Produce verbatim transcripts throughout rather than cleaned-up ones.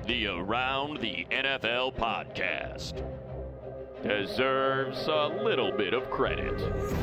The Around the N F L podcast deserves a little bit of credit.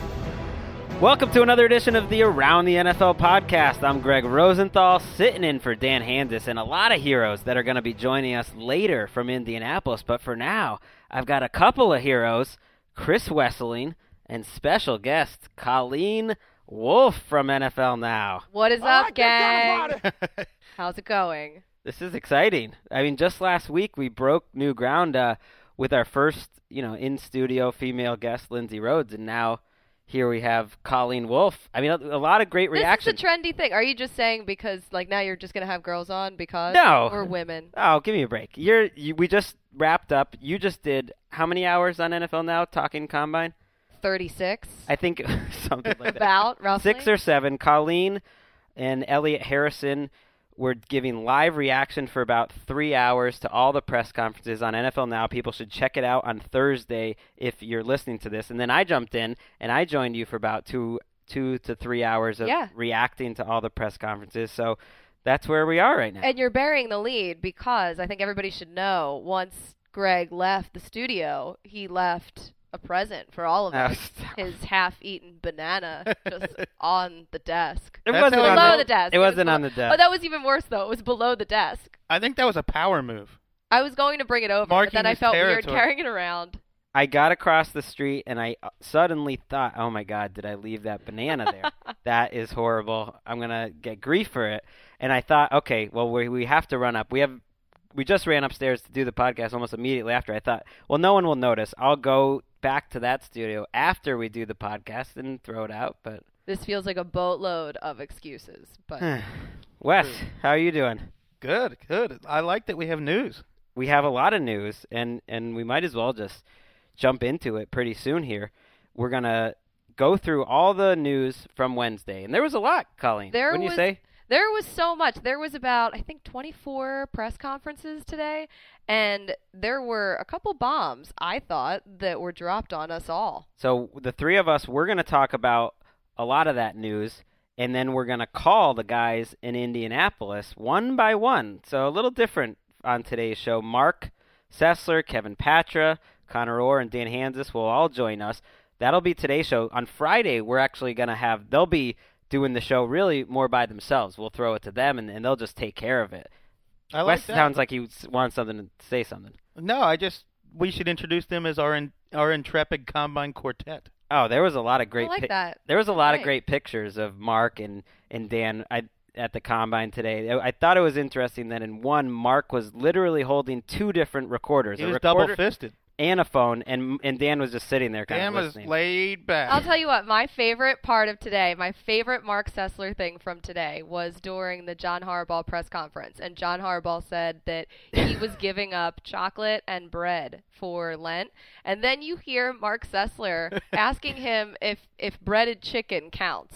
Welcome to another edition of the Around the N F L podcast. I'm Greg Rosenthal, sitting in for Dan Hansis, and a lot of heroes that are going to be joining us later from Indianapolis. But for now, I've got a couple of heroes, Chris Wesseling, and special guest Colleen Wolfe from N F L Now. What is up, gang? How's it going? This is exciting. I mean, just last week we broke new ground uh, with our first, you know, in-studio female guest, Lindsay Rhodes, and now here we have Colleen Wolfe. I mean, a, a lot of great reaction. This is a trendy thing. Are you just saying because, like, now you're just going to have girls on because? No. Or women? Oh, give me a break. You're you, we just wrapped up. You just did how many hours on N F L Now talking Combine? thirty-six. I think something like that. About, roughly? Six or seven. Colleen and Elliot Harrison were giving live reaction for about three hours to all the press conferences on N F L Now. People should check it out on Thursday if you're listening to this. And then I jumped in, and I joined you for about two two to three hours of yeah. reacting to all the press conferences. So that's where we are right now. And you're burying the lead because I think everybody should know once Greg left the studio, he left a present for all of us. His half-eaten banana just on the desk. It wasn't below on the, the desk. It, it wasn't was on the desk. Oh, that was even worse, though. It was below the desk. I think that was a power move. I was going to bring it over, Marking but then I his felt territory. weird carrying it around. I got across the street, and I suddenly thought, oh, my God, did I leave that banana there? That is horrible. I'm going to get grief for it. And I thought, okay, well, we we have to run up. We have we just ran upstairs to do the podcast almost immediately after. I thought, well, no one will notice. I'll go back to that studio after we do the podcast and throw it out. But this feels like a boatload of excuses. But Wes, how are you doing? Good, good. I like that we have news. We have a lot of news, and, and we might as well just jump into it pretty soon here. We're going to go through all the news from Wednesday. And there was a lot, Colleen. There Wouldn't was, you say? There was so much. There was about, I think, twenty-four press conferences today, and there were a couple bombs, I thought, that were dropped on us all. So the three of us, we're going to talk about a lot of that news, and then we're going to call the guys in Indianapolis one by one. So a little different on today's show. Mark Sessler, Kevin Patra, Connor Orr, and Dan Hansis will all join us. That'll be today's show. On Friday, we're actually going to have, they'll be doing the show really more by themselves. We'll throw it to them, and, and they'll just take care of it. I like Wes that. sounds like he wants something to say something. No, I just, we should introduce them as our in, our intrepid Combine quartet. Oh, there was a lot of great I like pi- that. There was a lot Right. of great pictures of Mark and, and Dan I, at the Combine today. I, I thought it was interesting that in one, Mark was literally holding two different recorders. He a was recorder double-fisted. and a phone, and and Dan was just sitting there kind Dan of was listening. laid back. I'll tell you what, my favorite part of today, my favorite Mark Sessler thing from today was during the John Harbaugh press conference. And John Harbaugh said that he was giving up chocolate and bread for Lent. And then you hear Mark Sessler asking him if, if breaded chicken counts.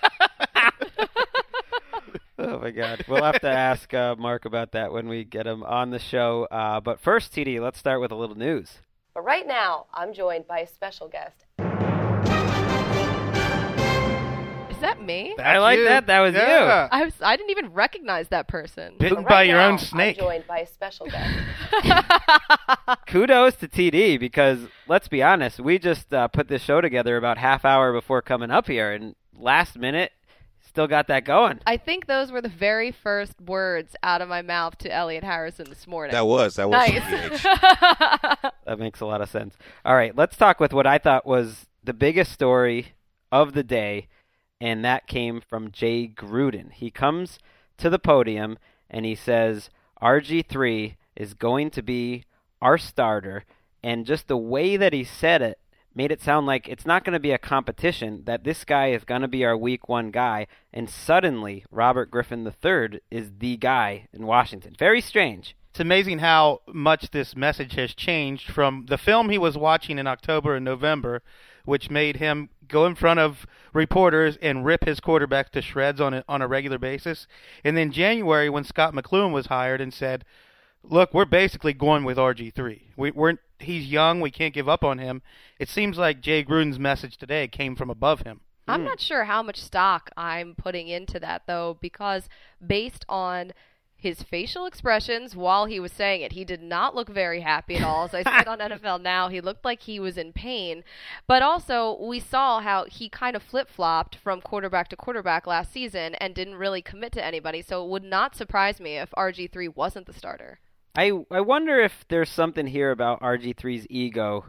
Oh, my God. We'll have to ask uh, Mark about that when we get him on the show. Uh, but first, T D, let's start with a little news. But right now, I'm joined by a special guest. Is that me? That's I like you. that. That was yeah. I was I didn't even recognize that person. Bitten But by right your now, own snake. I'm joined by a special guest. Kudos to T D because, let's be honest, we just uh, put this show together about half hour before coming up here, and last minute, still got that going. I think those were the very first words out of my mouth to Elliot Harrison this morning. That was. That was. Nice. That makes a lot of sense. All right, let's talk with what I thought was the biggest story of the day, and that came from Jay Gruden. He comes to the podium, and he says, R G three is going to be our starter, and just the way that he said it made it sound like it's not going to be a competition, that this guy is going to be our week one guy, and suddenly Robert Griffin the third is the guy in Washington. Very strange. It's amazing how much this message has changed from the film he was watching in October and November, which made him go in front of reporters and rip his quarterback to shreds on a, on a regular basis. And then January, when Scott McCloughan was hired and said, look, we're basically going with R G three. We, we're He's young. We can't give up on him. It seems like Jay Gruden's message today came from above him. I'm not sure how much stock I'm putting into that, though, because based on his facial expressions while he was saying it. He did not look very happy at all. As I said on N F L Now, he looked like he was in pain. But also, we saw how he kind of flip-flopped from quarterback to quarterback last season and didn't really commit to anybody. So it would not surprise me if R G three wasn't the starter. I I wonder if there's something here about R G three's ego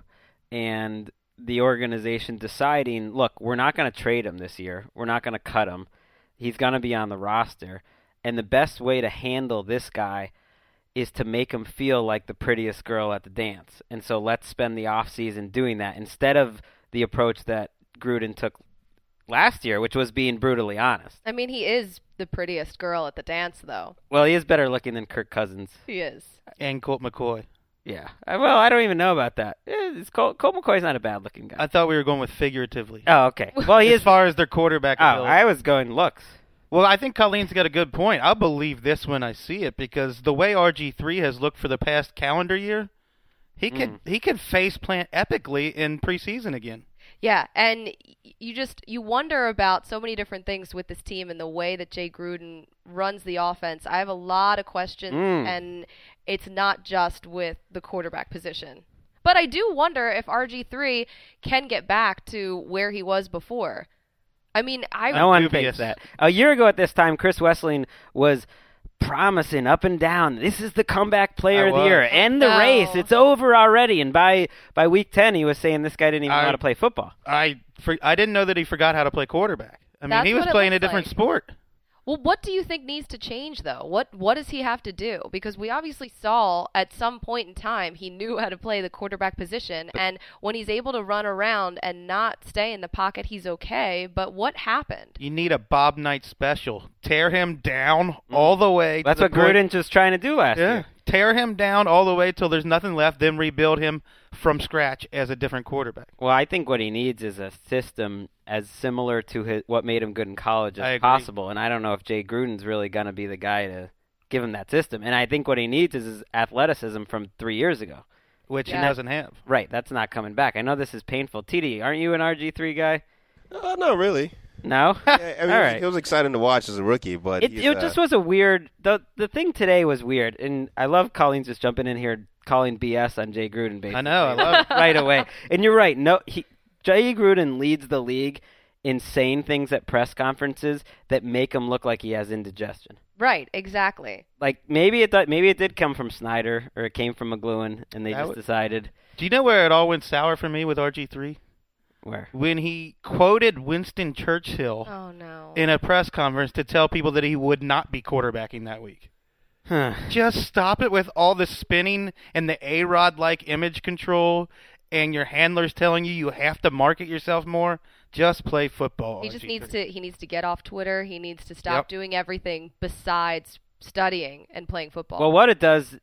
and the organization deciding, look, we're not going to trade him this year. We're not going to cut him. He's going to be on the roster. And the best way to handle this guy is to make him feel like the prettiest girl at the dance. And so let's spend the offseason doing that instead of the approach that Gruden took last year, which was being brutally honest. I mean, he is the prettiest girl at the dance, though. Well, he is better looking than Kirk Cousins. He is. And Colt McCoy. Yeah. I- Well, I don't even know about that. Eh, It's Colt, Colt McCoy's not a bad-looking guy. I thought we were going with figuratively. Oh, okay. Well, he As is. far as their quarterback Oh, ability. I was going looks. Well, I think Colleen's got a good point. I'll believe this when I see it because the way R G three has looked for the past calendar year, he could he could face plant epically in preseason again. Yeah, and y- you just you wonder about so many different things with this team and the way that Jay Gruden runs the offense. I have a lot of questions, Mm. and it's not just with the quarterback position. But I do wonder if R G three can get back to where he was before. I mean, I No one dubious. thinks that. A year ago at this time, Chris Wessling was promising up and down, this is the comeback player I of the was. year. End the No. race. It's over already. And by, by week ten, he was saying this guy didn't even know I- how to play football. I for, I didn't know that he forgot how to play quarterback. I mean, That's he was what it playing a looks different like. sport. Well, what do you think needs to change, though? What What does he have to do? Because we obviously saw at some point in time he knew how to play the quarterback position, and when he's able to run around and not stay in the pocket, he's okay. But what happened? You need a Bob Knight special. Tear him down all the way. to That's the what point- Gruden's just trying to do last Yeah. year. Tear him down all the way till there's nothing left, then rebuild him from scratch as a different quarterback. Well, I think what he needs is a system as similar to his, what made him good in college I as agree. possible. And I don't know if Jay Gruden's really going to be the guy to give him that system. And I think what he needs is his athleticism from three years ago. Which Yeah. he doesn't have. Right, that's not coming back. I know this is painful. T D, aren't you an R G three guy? Uh, not really. No? Yeah, I mean, All it, was, right. it was exciting to watch as a rookie, but It, he's, it uh, just was a weird. The the thing today was weird, and I love Colleen's just jumping in here calling B S on Jay Gruden. Basically, I know, I love it. right away. And you're right. No, he Jay Gruden leads the league in saying things at press conferences that make him look like he has indigestion. Right, exactly. Like maybe it th- maybe it did come from Snyder or it came from McLuhan, and they That just would- decided Do you know where it all went sour for me with R G three? where. When he quoted Winston Churchill Oh no. in a press conference to tell people that he would not be quarterbacking that week. Huh. Just stop it with all the spinning and the A-Rod-like image control and your handlers telling you you have to market yourself more. Just play football. He just R G needs three. to he needs to get off Twitter. He needs to stop Yep. doing everything besides studying and playing football. Well, what it does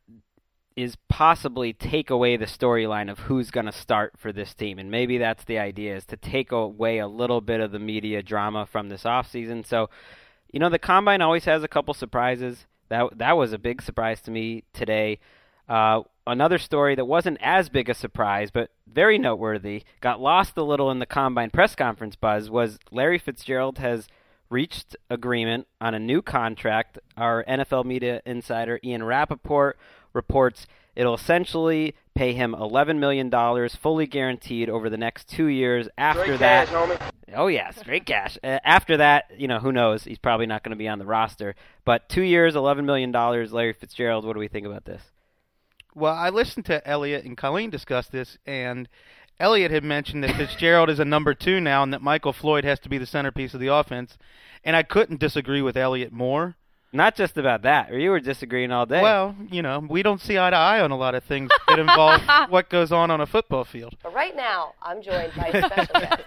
is possibly take away the storyline of who's going to start for this team. And maybe that's the idea, is to take away a little bit of the media drama from this offseason. So, you know, the Combine always has a couple surprises. That that was a big surprise to me today. Uh, another story that wasn't as big a surprise, but very noteworthy, got lost a little in the Combine press conference buzz, was Larry Fitzgerald has reached agreement on a new contract. Our N F L media insider Ian Rappaport reports it'll essentially pay him eleven million dollars fully guaranteed over the next two years. After that, oh yeah, straight cash. Uh, after that, you know, who knows? He's probably not going to be on the roster. But two years, eleven million dollars, Larry Fitzgerald, what do we think about this? Well, I listened to Elliot and Colleen discuss this, and Elliot had mentioned that Fitzgerald is a number two now and that Michael Floyd has to be the centerpiece of the offense, and I couldn't disagree with Elliot more. Not just about that, or you were disagreeing all day. Well, you know, we don't see eye to eye on a lot of things that involve what goes on on a football field. But right now, I'm joined by a special guest.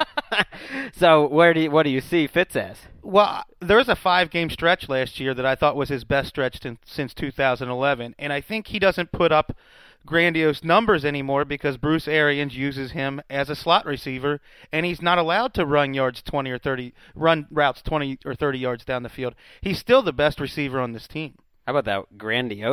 So where do you, what do you see Fitz as? Well, there was a five-game stretch last year that I thought was his best stretch since, since two thousand eleven, and I think he doesn't put up grandiose numbers anymore because Bruce Arians uses him as a slot receiver, and he's not allowed to run yards twenty or thirty, run routes twenty or thirty yards down the field. He's still the best receiver on this team. How about that grandiose?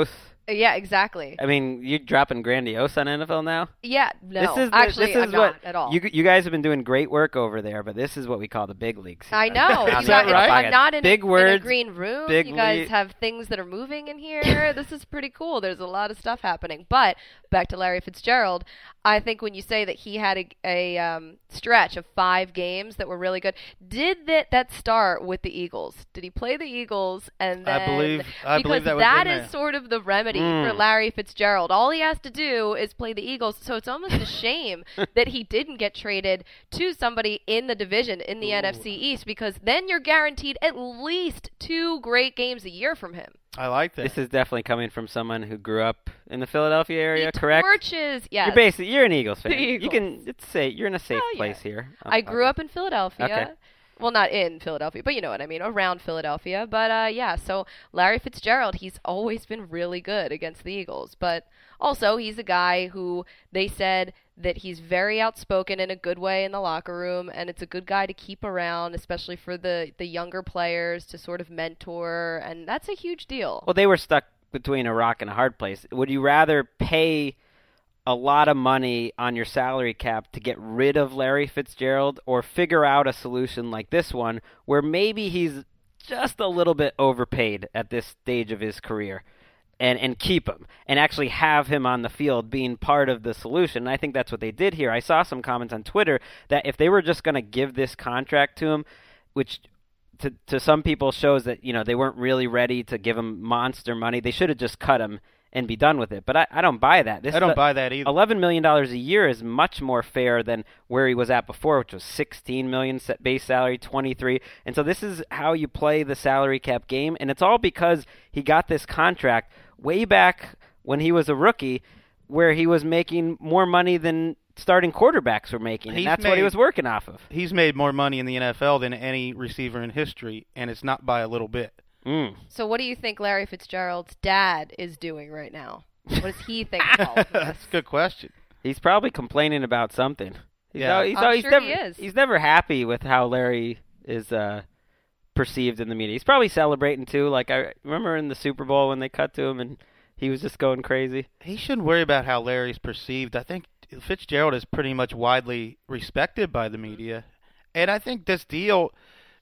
Yeah, exactly. I mean, you're dropping grandiose on N F L now? Yeah, no. This is the- Actually, this is I'm what not at all. You you guys have been doing great work over there, but this is what we call the big leagues. I know. I'm You not- guys- right? I'm not in, Big a, words, in a green room. big You guys lead. have things that are moving in here. This is pretty cool. There's a lot of stuff happening. But back to Larry Fitzgerald, I think when you say that he had a, a um, stretch of five games that were really good, did that that start with the Eagles? Did he play the Eagles and then I believe I because believe that was that in is there. sort of the remedy Mm. for Larry Fitzgerald. All he has to do is play the Eagles. So it's almost a shame that he didn't get traded to somebody in the division in the N F C East, because then you're guaranteed at least two great games a year from him. I like that. This is definitely coming from someone who grew up in the Philadelphia area, He correct? torches. Yes. You're basically you're an Eagles fan. The You Eagles. can it's say you're in a safe Oh, yeah. place here. I grew Okay. up in Philadelphia. Okay. Well, not in Philadelphia, but you know what I mean, around Philadelphia. But uh, yeah, so Larry Fitzgerald, he's always been really good against the Eagles. But also, he's a guy who they said that he's very outspoken in a good way in the locker room, and it's a good guy to keep around, especially for the, the younger players to sort of mentor, and that's a huge deal. Well, they were stuck between a rock and a hard place. Would you rather pay a lot of money on your salary cap to get rid of Larry Fitzgerald, or figure out a solution like this one where maybe he's just a little bit overpaid at this stage of his career, and, and keep him and actually have him on the field being part of the solution? And I think that's what they did here. I saw some comments on Twitter that if they were just going to give this contract to him, which to to some people shows that, you know, they weren't really ready to give him monster money, they should have just cut him and be done with it. But I, I don't buy that. This I is don't a- buy that either. eleven million dollars a year is much more fair than where he was at before, which was sixteen million dollars base salary, twenty-three. And so this is how you play the salary cap game, and it's all because he got this contract way back when he was a rookie, where he was making more money than starting quarterbacks were making, and He's that's what he made- was working off of. He's made more money in the N F L than any receiver in history, and it's not by a little bit. Mm. So what do you think Larry Fitzgerald's dad is doing right now? What does he think of all of this? That's a good question. He's probably complaining about something. He's Yeah. al- he's, I'm al- he's sure never, he is. He's never happy with how Larry is uh, perceived in the media. He's probably celebrating too. Like, I remember in the Super Bowl when they cut to him and he was just going crazy. He shouldn't worry about how Larry's perceived. I think Fitzgerald is pretty much widely respected by the media. And I think this deal,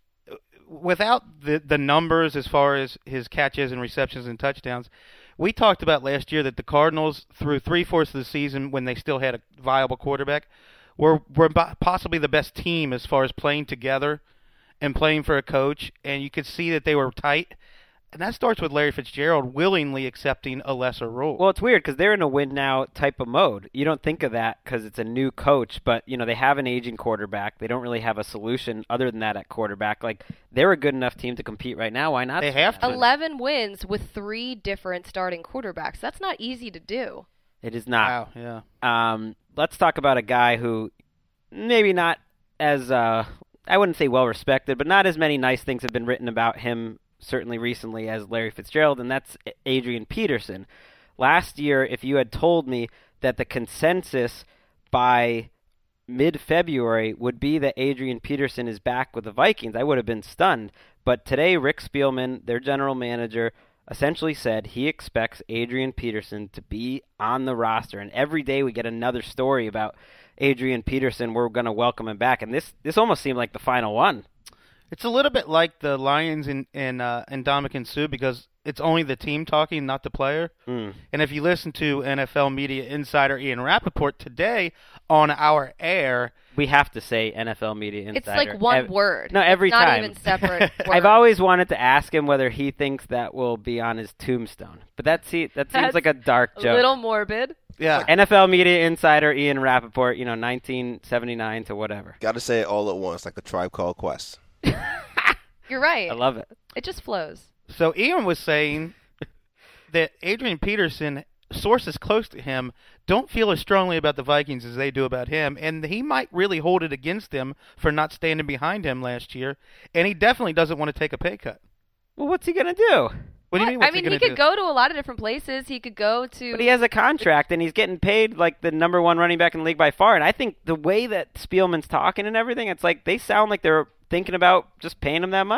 without the the numbers as far as his catches and receptions and touchdowns, we talked about last year that the Cardinals, through three-fourths of the season when they still had a viable quarterback, were, were bo- possibly the best team as far as playing together and playing for a coach. And you could see that they were tight. And that starts with Larry Fitzgerald willingly accepting a lesser role. Well, it's weird because they're in a win now type of mode. You don't think of that because it's a new coach, but you know they have an aging quarterback. They don't really have a solution other than that at quarterback. Like, they're a good enough team to compete right now. Why not? They have to. eleven wins with three different starting quarterbacks. That's not easy to do. It is not. Wow, yeah. Um, let's talk about a guy who maybe not as uh, I wouldn't say well respected, but not as many nice things have been written about him certainly recently as Larry Fitzgerald, and that's Adrian Peterson. Last year, if you had told me that the consensus by mid-February would be that Adrian Peterson is back with the Vikings, I would have been stunned. But today, Rick Spielman, their general manager, essentially said he expects Adrian Peterson to be on the roster. And every day we get another story about Adrian Peterson. We're going to welcome him back. And this, this almost seemed like the final one. It's a little bit like the Lions and and uh, and Ndamukong Suh because it's only the team talking, not the player. Mm. And if you listen to N F L media insider Ian Rappaport today on our air, We have to say N F L media insider. It's like one Ev- word. No, every it's not time. even separate words. I've always wanted to ask him whether he thinks that will be on his tombstone. But that, see, that seems That's like a dark a joke. little morbid. yeah, N F L media insider Ian Rappaport, you know, nineteen seventy-nine to whatever. Got to say it all at once, like the Tribe Called Quest. You're right. I love it. It just flows. So Ian was saying that Adrian Peterson, sources close to him, don't feel as strongly about the Vikings as they do about him, and he might really hold it against them for not standing behind him last year, and he definitely doesn't want to take a pay cut. Well, what's he going to do? What do you mean? What's I mean, he, he, gonna could do? go to a lot of different places. He could go to. But he has a contract, and he's getting paid like the number one running back in the league by far. And I think the way that Spielman's talking and everything, it's like they sound like they're thinking about just paying him that money.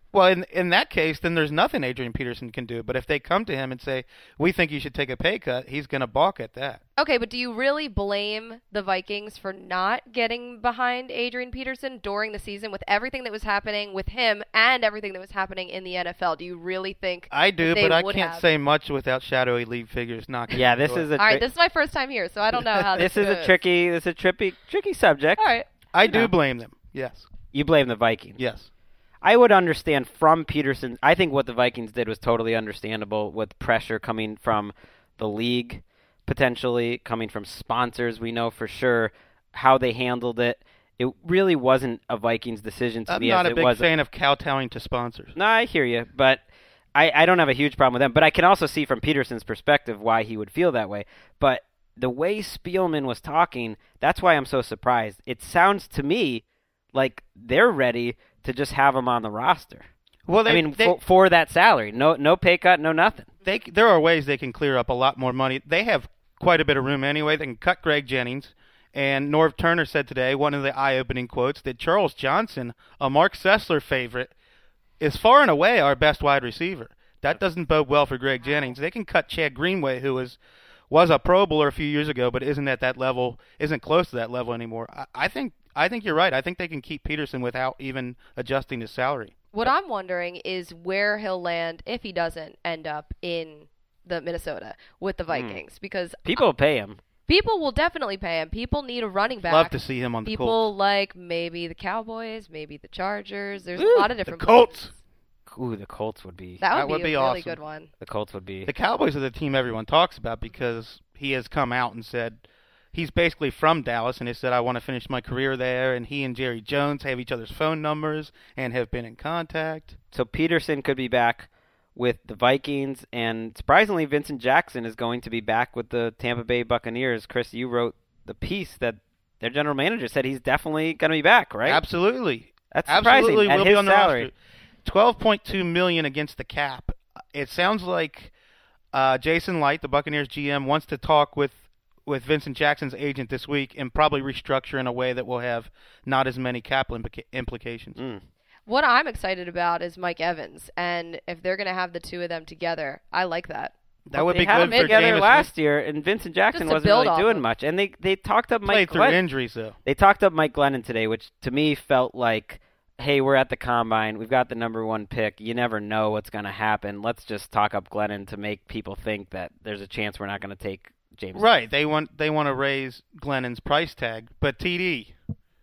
Well, in in that case, then there's nothing Adrian Peterson can do. But if they come to him and say, we think you should take a pay cut, he's going to balk at that. Okay, but do you really blame the Vikings for not getting behind Adrian Peterson during the season with everything that was happening with him and everything that was happening in the N F L? Do you really think I do, they but I would can't have? say much without shadowy league figures knocking. Yeah, on the this door. is a All right, tri- this is my first time here, so I don't know how this this is a goes. tricky this is a tricky tricky subject. All right. I you do know. blame them. Yes. You blame the Vikings. Yes. I would understand from Peterson. I think what the Vikings did was totally understandable with pressure coming from the league, potentially coming from sponsors. We know for sure how they handled it. It really wasn't a Vikings decision to I'm me. not as a it big was fan of kowtowing to sponsors. No, I hear you, but I, I don't have a huge problem with them. But I can also see from Peterson's perspective why he would feel that way. But the way Spielman was talking, that's why I'm so surprised. It sounds to me like they're ready to just have him on the roster. Well, they, I mean, they, for, for that salary, no no pay cut, no nothing. they there are ways they can clear up a lot more money. They have quite a bit of room anyway. They can cut Greg Jennings. And Norv Turner said today, one of the eye-opening quotes, that Charles Johnson, a Mark Sessler favorite, is far and away our best wide receiver. That doesn't bode well for Greg Jennings. They can cut Chad Greenway, who was was a Pro Bowler a few years ago, but isn't at that level, isn't close to that level anymore. I, I think I think you're right. I think they can keep Peterson without even adjusting his salary. What I'm wondering is where he'll land if he doesn't end up in the Minnesota with the Vikings, because People will pay him. people will definitely pay him. People need a running back. Love to see him on the People Colts. like maybe the Cowboys, maybe the Chargers. There's Ooh, a lot of The different Colts. places. Ooh, the Colts would be. That would That be would a be really awesome. good one. The Colts would be. The Cowboys are the team everyone talks about because he has come out and said he's basically from Dallas, and he said, I want to finish my career there, and he and Jerry Jones have each other's phone numbers and have been in contact. So Peterson could be back with the Vikings, and surprisingly, Vincent Jackson is going to be back with the Tampa Bay Buccaneers. Chris, you wrote the piece that their general manager said he's definitely going to be back, right? Absolutely. That's surprising. Absolutely At will his be on the salary. roster. twelve point two million dollars against the cap. It sounds like uh, Jason Light, the Buccaneers G M, wants to talk with, with Vincent Jackson's agent this week and probably restructure in a way that will have not as many cap implica- implications. Mm. What I'm excited about is Mike Evans, and if they're going to have the two of them together, I like that. That would they be had good them for together Jameis last year, and Vincent Jackson Just to wasn't build really off doing of. much. And they, they talked up Played Mike through Glennon. injuries, though. They talked up Mike Glennon today, which to me felt like, hey, we're at the combine. We've got the number one pick. You never know what's going to happen. Let's just talk up Glennon to make people think that there's a chance we're not going to take James. Right. They want they want to raise Glennon's price tag, but T D.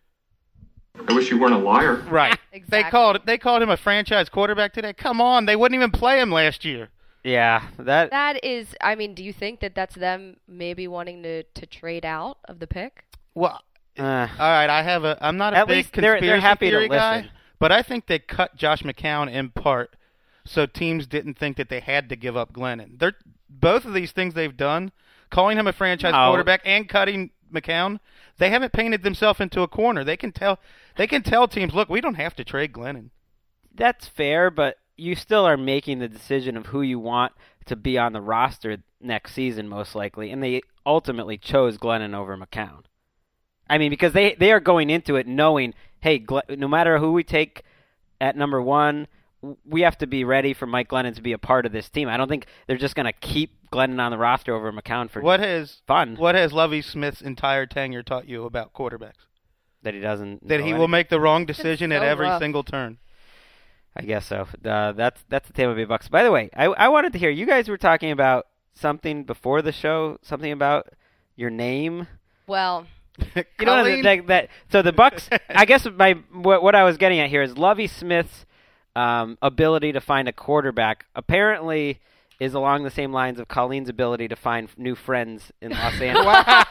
I wish you weren't a liar. Right. Exactly. They called they called him a franchise quarterback today. Come on, they wouldn't even play him last year. Yeah, that That is, I mean, do you think that that's them maybe wanting to, to trade out of the pick? Well, uh, all right. I have a. I'm not a At big least they're- conspiracy they're happy to theory guy, listen. but I think they cut Josh McCown in part so teams didn't think that they had to give up Glennon. They're both of these things they've done, calling him a franchise No. quarterback and cutting McCown. They haven't painted themselves into a corner. They can tell. They can tell teams, look, we don't have to trade Glennon. that's fair, but you still are making the decision of who you want to be on the roster next season, most likely, and they ultimately chose Glennon over McCown. I mean, because they, they are going into it knowing, hey, Gle- no matter who we take at number one, w- we have to be ready for Mike Glennon to be a part of this team. I don't think they're just going to keep Glennon on the roster over McCown for What has fun What has Lovie Smith's entire tenure taught you about quarterbacks? that he doesn't. That know he any- will make the wrong decision at so every rough. single turn. I guess so. Uh, that's that's the Tampa Bay Bucks. By the way, I I wanted to hear you guys were talking about something before the show, something about your name. Well, You know Colleen? that, that so the Bucks. I guess my what, what I was getting at here is Lovie Smith's um, ability to find a quarterback apparently is along the same lines of Colleen's ability to find new friends in Los Angeles.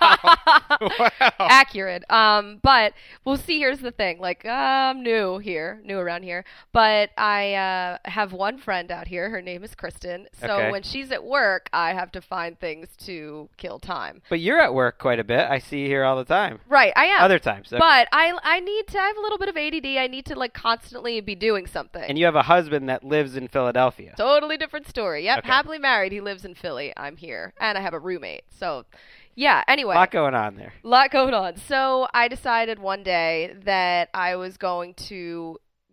Wow. accurate. Um, but we'll see. Here's the thing. Like, uh, I'm new here, new around here, but I uh, have one friend out here. Her name is Kristen. So Okay. when she's at work, I have to find things to kill time. But you're at work quite a bit. I see you here all the time. Right, I am. Other times, okay. But I I need to I have a little bit of A D D. I need to like constantly be doing something. And you have a husband that lives in Philadelphia. Totally different story. Yep, Okay. happily married. He lives in Philly. I'm here, and I have a roommate. So, yeah. Anyway, A lot going on there. lot going on. So I decided one day that I was going to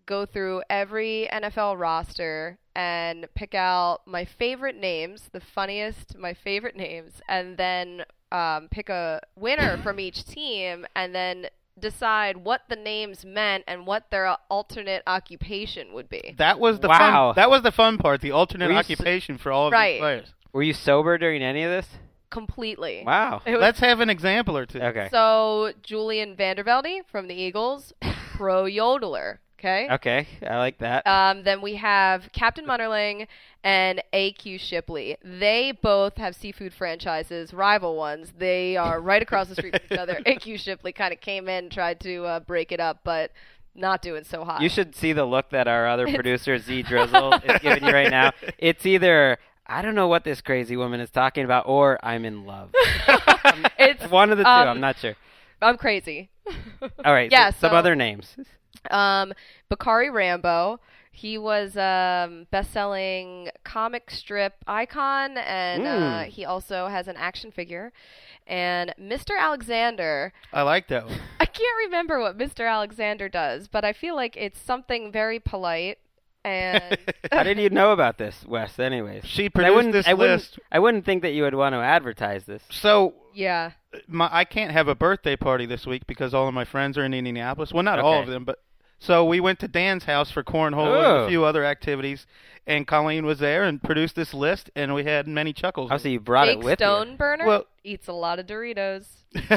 go through every N F L roster and pick out my favorite names, the funniest, my favorite names, and then um, pick a winner from each team, and then decide what the names meant and what their alternate occupation would be. That was the Wow. fun. That was the fun part. The alternate Were you s- occupation for all of Right. these players. Were you sober during any of this? Completely. Wow. It was Let's have an example or two. Okay. So Julian Vandervelde from the Eagles, pro yodeler. Okay. Okay, I like that. Um, then we have Captain Munnerling and A Q Shipley. They both have seafood franchises, rival ones. They are right across the street from each other. A Q Shipley kind of came in, tried to uh, break it up, but not doing so hot. You should see the look that our other producer, Z Drizzle, is giving you right now. It's either, I don't know what this crazy woman is talking about, or I'm in love. It's One of the two, um, I'm not sure. I'm crazy. All right, yeah, so, some so- other names. Um, Bakari Rambo. He was a um, best-selling comic strip icon, and uh, Mm. he also has an action figure. And Mister Alexander, I like that one. I can't remember what Mister Alexander does, but I feel like it's something very polite. And How did you know about this, Wes, anyways? She I produced wouldn't, this I wouldn't, list. I wouldn't think that you would want to advertise this. So yeah, my, I can't have a birthday party this week because all of my friends are in Indianapolis. Well, not all Okay. of them, but so we went to Dan's house for cornhole Oh. and a few other activities, and Colleen was there and produced this list, and we had many chuckles. Oh, so you brought Jake it with you. Stoneburner Well- eats a lot of Doritos.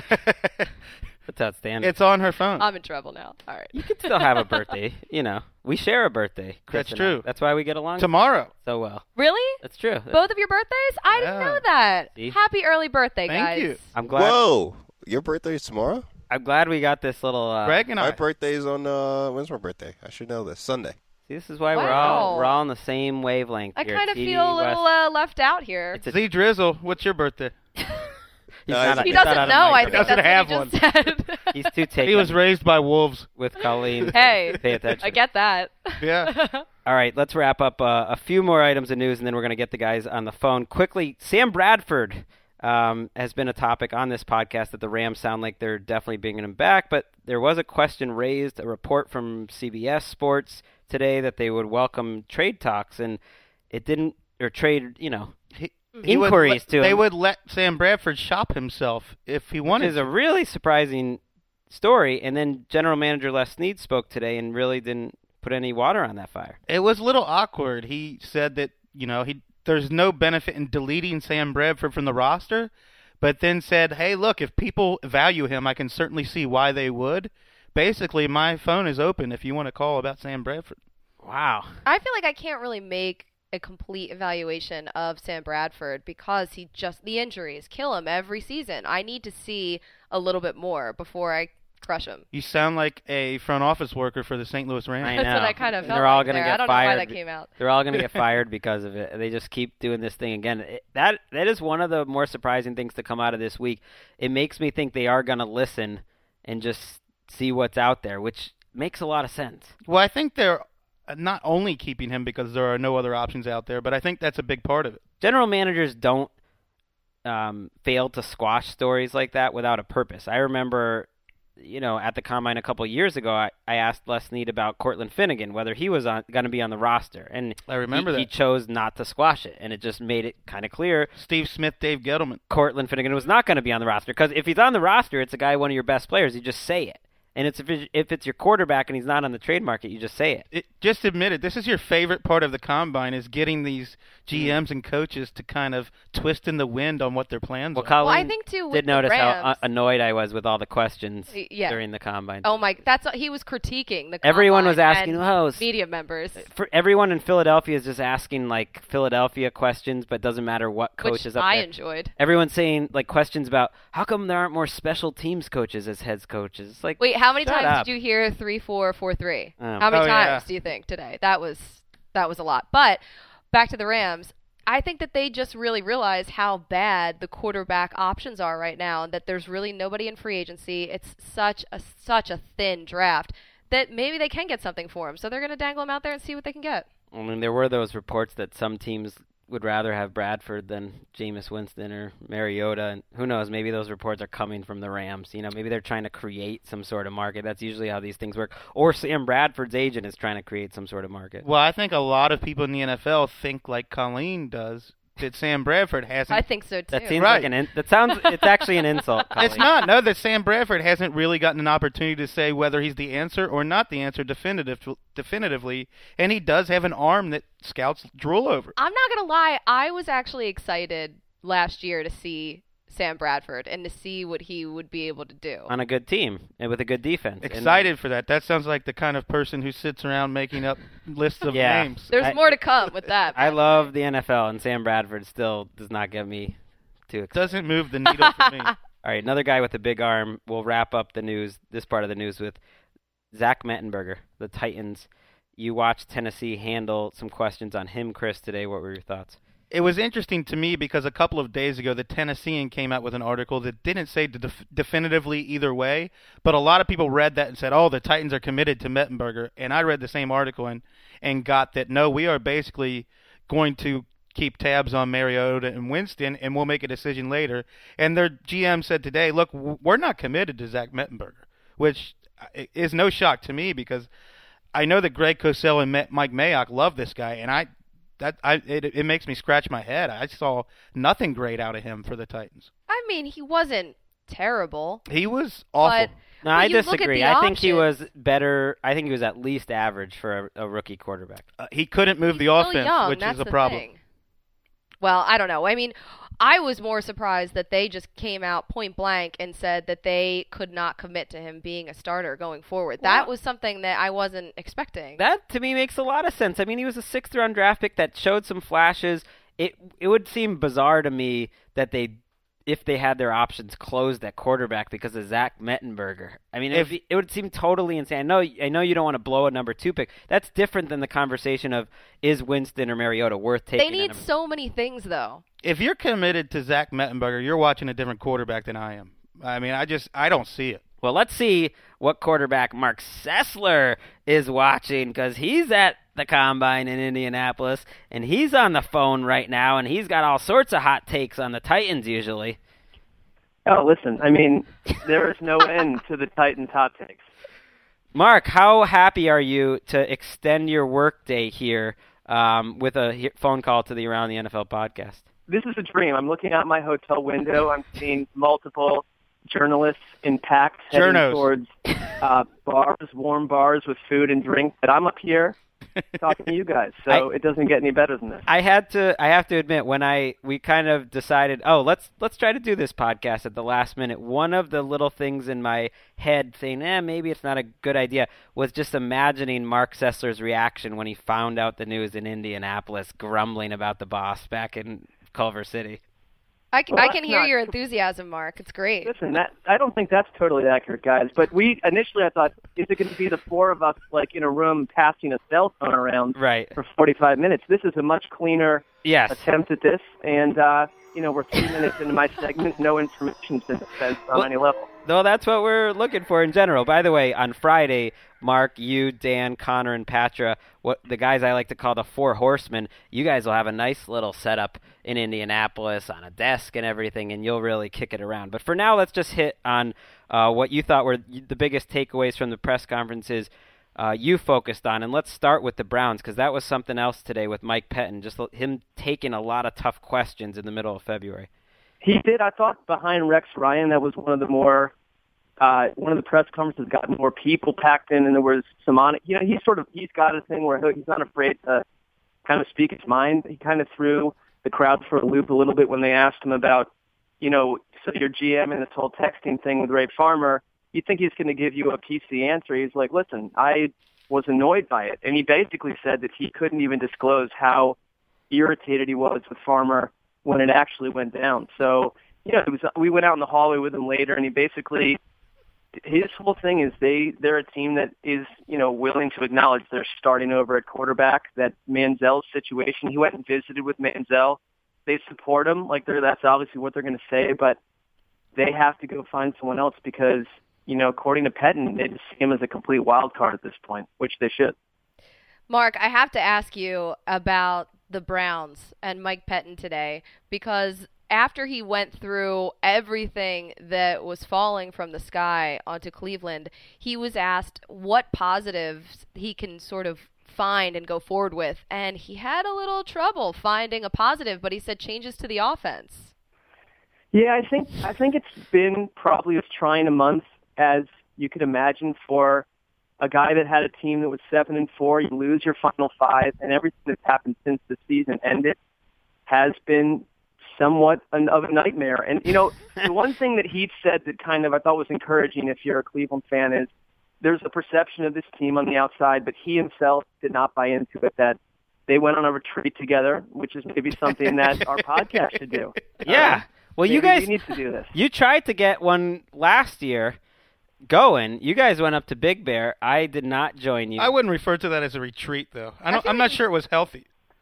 That's outstanding. It's on her phone. I'm in trouble now. All right. You could still have a birthday. You know, we share a birthday. Chris That's and I. true. That's why we get along Tomorrow. so well. Really? That's true. Both of your birthdays? I didn't Yeah. know that. See? Happy early birthday, Thank guys. you. I'm glad. Whoa, your birthday is tomorrow? I'm glad we got this little. Uh, Greg and I. My birthday is on, uh, when's my birthday? I should know this. Sunday. See, this is why we're all Wow. we're all on the same wavelength. I here. kind of T V, feel a little Wes. uh, left out here. It's a- Z Drizzle, what's your birthday? He's No, not- he's- He he's not doesn't on a know. I microphone. think Doesn't that's what he have just said. He's too taken He was raised by wolves. with Colleen. Hey, Pay attention. I get that. Yeah. All right, let's wrap up uh, a few more items of news, and then we're going to get the guys on the phone quickly. Sam Bradford um, has been a topic on this podcast that the Rams sound like they're definitely bringing him back, but there was a question raised, a report from C B S Sports today that they would welcome trade talks, and it didn't, or trade, you know, He, he would inquiries let- to They him. would let Sam Bradford shop himself if he which wanted is to. a really surprising story. And then General Manager Les Snead spoke today and really didn't put any water on that fire. It was a little awkward. He said that, you know, he there's no benefit in deleting Sam Bradford from the roster, but then said, hey, look, if people value him, I can certainly see why they would. Basically, my phone is open if you want to call about Sam Bradford. Wow. I feel like I can't really make a complete evaluation of Sam Bradford because he just the injuries kill him every season. I need to see a little bit more before I crush him. You sound like a front office worker for the Saint Louis Rams. I That's what know. I kind of And felt they're all like gonna there. get I don't know why fired. that came out. They're all going to get fired because of it. They just keep doing this thing again. It, that that is one of the more surprising things to come out of this week. It makes me think they are going to listen and just see what's out there, which makes a lot of sense. Well, I think they're not only keeping him because there are no other options out there, but I think that's a big part of it. General managers don't um, fail to squash stories like that without a purpose. I remember, you know, at the Combine a couple of years ago, I, I asked Les Snead about Cortland Finnegan, whether he was on going to be on the roster. And I remember he, that. he chose not to squash it, and it just made it kind of clear Steve Smith, Dave Gettleman. Cortland Finnegan was not going to be on the roster. Because if he's on the roster, it's a guy, one of your best players. You just say it. And it's if, it, if it's your quarterback and he's not on the trade market, you just say it. It, just admit it. This is your favorite part of the Combine is getting these G Ms and coaches to kind of twist in the wind on what their plans Well, are. Colleen Well, I think too with did the notice how Rams- uh, annoyed I was with all the questions Y- yeah. during the Combine. Oh my! That's he was critiquing the. Everyone was Combine asking, and "Oh, s- media members." For everyone in Philadelphia is just asking like Philadelphia questions, but doesn't matter what coach Which is up I there. enjoyed. Everyone's saying like questions about how come there aren't more special teams coaches as heads coaches. It's like, Wait, how many shut times up. did you hear three, four, four, three? Oh. How many Oh, times yeah. do you think today? That was that was a lot. But back to the Rams. I think that they just really realize how bad the quarterback options are right now, and that there's really nobody in free agency. It's such a such a thin draft that maybe they can get something for him. So they're going to dangle him out there and see what they can get. I mean, there were those reports that some teams would rather have Bradford than Jameis Winston or Mariota. And who knows, maybe those reports are coming from the Rams. You know, maybe they're trying to create some sort of market. That's usually how these things work. Or Sam Bradford's agent is trying to create some sort of market. Well, I think a lot of people in the N F L think like Colleen does, that Sam Bradford hasn't. I think so, too. That seems Right. like an in, that sounds. It's actually an insult. Colleen. It's not. No, that Sam Bradford hasn't really gotten an opportunity to say whether he's the answer or not the answer definitive, definitively, and he does have an arm that scouts drool over. I'm not going to lie. I was actually excited last year to see Sam Bradford and to see what he would be able to do. On a good team and with a good defense. Excited and, for that. That sounds like the kind of person who sits around making up lists of Yeah. names. There's I- more to come with that. I love the N F L, and Sam Bradford still does not get me too excited. Doesn't move the needle for me. All right, another guy with a big arm. We'll wrap up the news, this part of the news, with Zach Mettenberger, the Titans. You watched Tennessee handle some questions on him, Chris, today. What were your thoughts? It was interesting to me because a couple of days ago, the Tennessean came out with an article that didn't say def- definitively either way, but a lot of people read that and said, oh, the Titans are committed to Mettenberger. And I read the same article and, and got that, no, we are basically going to keep tabs on Mariota and Winston, and we'll make a decision later. And their G M said today, look, we're not committed to Zach Mettenberger, which is no shock to me because I know that Greg Cosell and Mike Mayock love this guy, and I that I it, it makes me scratch my head. I saw nothing great out of him for the Titans. I mean, he wasn't terrible. He was awful. But No, But I you look at disagree. the I think he options. was better. I think he was at least average for a, a rookie quarterback. Uh, he couldn't move He's the still offense, young, which that's is a the problem. thing. Well, I don't know. I mean, I was more surprised that they just came out point blank and said that they could not commit to him being a starter going forward. That Well- was something that I wasn't expecting. That to me makes a lot of sense. I mean, he was a sixth round draft pick that showed some flashes. It it would seem bizarre to me that they, if they had their options closed at quarterback because of Zach Mettenberger. I mean, it, If- would, be, it would seem totally insane. I know, I know you don't want to blow a number two pick. That's different than the conversation of is Winston or Mariota worth taking. They at need number- so many things, though. If you're committed to Zach Mettenberger, you're watching a different quarterback than I am. I mean, I just I don't see it. Well, let's see what quarterback Mark Sessler is watching because he's at the Combine in Indianapolis, and he's on the phone right now, and he's got all sorts of hot takes on the Titans usually. Oh, listen, I mean, there is no end to the Titans' hot takes. Mark, how happy are you to extend your workday here um, with a he- phone call to the Around the N F L podcast? This is a dream. I'm looking out my hotel window. I'm seeing multiple journalists in packs heading Journos. towards uh, bars, warm bars with food and drink. But I'm up here talking to you guys, so I- it doesn't get any better than this. I had to. I have to admit, when I we kind of decided, oh, let's let's try to do this podcast at the last minute. One of the little things in my head saying, eh, maybe it's not a good idea, was just imagining Mark Sessler's reaction when he found out the news in Indianapolis, grumbling about the boss back in Culver City. I can, Well, I can that's hear not- your enthusiasm, Mark. It's great. Listen, that I don't think that's totally accurate, guys. But we initially, I thought, is it going to be the four of us like in a room passing a cell phone around Right. for forty-five minutes? This is a much cleaner Yes. attempt at this, and uh, you know, we're three minutes into my segment. No information's been sent on Well- any level. No, that's what we're looking for in general. By the way, on Friday, Mark, you, Dan, Connor, and Patra, what the guys I like to call the Four Horsemen, you guys will have a nice little setup in Indianapolis on a desk and everything, and you'll really kick it around. But for now, let's just hit on uh, what you thought were the biggest takeaways from the press conferences uh, you focused on. And let's start with the Browns, because that was something else today with Mike Pettin, just him taking a lot of tough questions in the middle of February. He did. I thought behind Rex Ryan, that was one of the more uh, one of the press conferences got more people packed in, and there was some on it. You know, he's sort of he's got a thing where he's not afraid to kind of speak his mind. He kind of threw the crowd for a loop a little bit when they asked him about, you know, so your G M and this whole texting thing with Ray Farmer. You think he's going to give you a P C answer? He's like, listen, I was annoyed by it, and he basically said that he couldn't even disclose how irritated he was with Farmer when it actually went down. So, you know, it was, we went out in the hallway with him later, and he basically, his whole thing is they, they're a team that is, you know, willing to acknowledge they're starting over at quarterback, that Manziel's situation. He went and visited with Manziel. They support him. Like, they're, that's obviously what they're going to say, but they have to go find someone else because, you know, according to Pettin, they just see him as a complete wild card at this point, which they should. Mark, I have to ask you about the Browns and Mike Pettin today, because after he went through everything that was falling from the sky onto Cleveland, he was asked what positives he can sort of find and go forward with, and he had a little trouble finding a positive, but he said changes to the offense. Yeah, I think I think it's been probably as trying a month as you could imagine for a guy that had a team that was seven and four. You lose your final five, and everything that's happened since the season ended has been somewhat an, of a nightmare. And, you know, the one thing that he said that kind of I thought was encouraging if you're a Cleveland fan is there's a perception of this team on the outside, but he himself did not buy into it, that they went on a retreat together, which is maybe something that our podcast should do. Yeah. Um, well, you maybe guys we need to do this. You tried to get one last year going. You guys went up to Big Bear. I did not join you. I wouldn't refer to that as a retreat, though. I don't, I'm not sure it was healthy.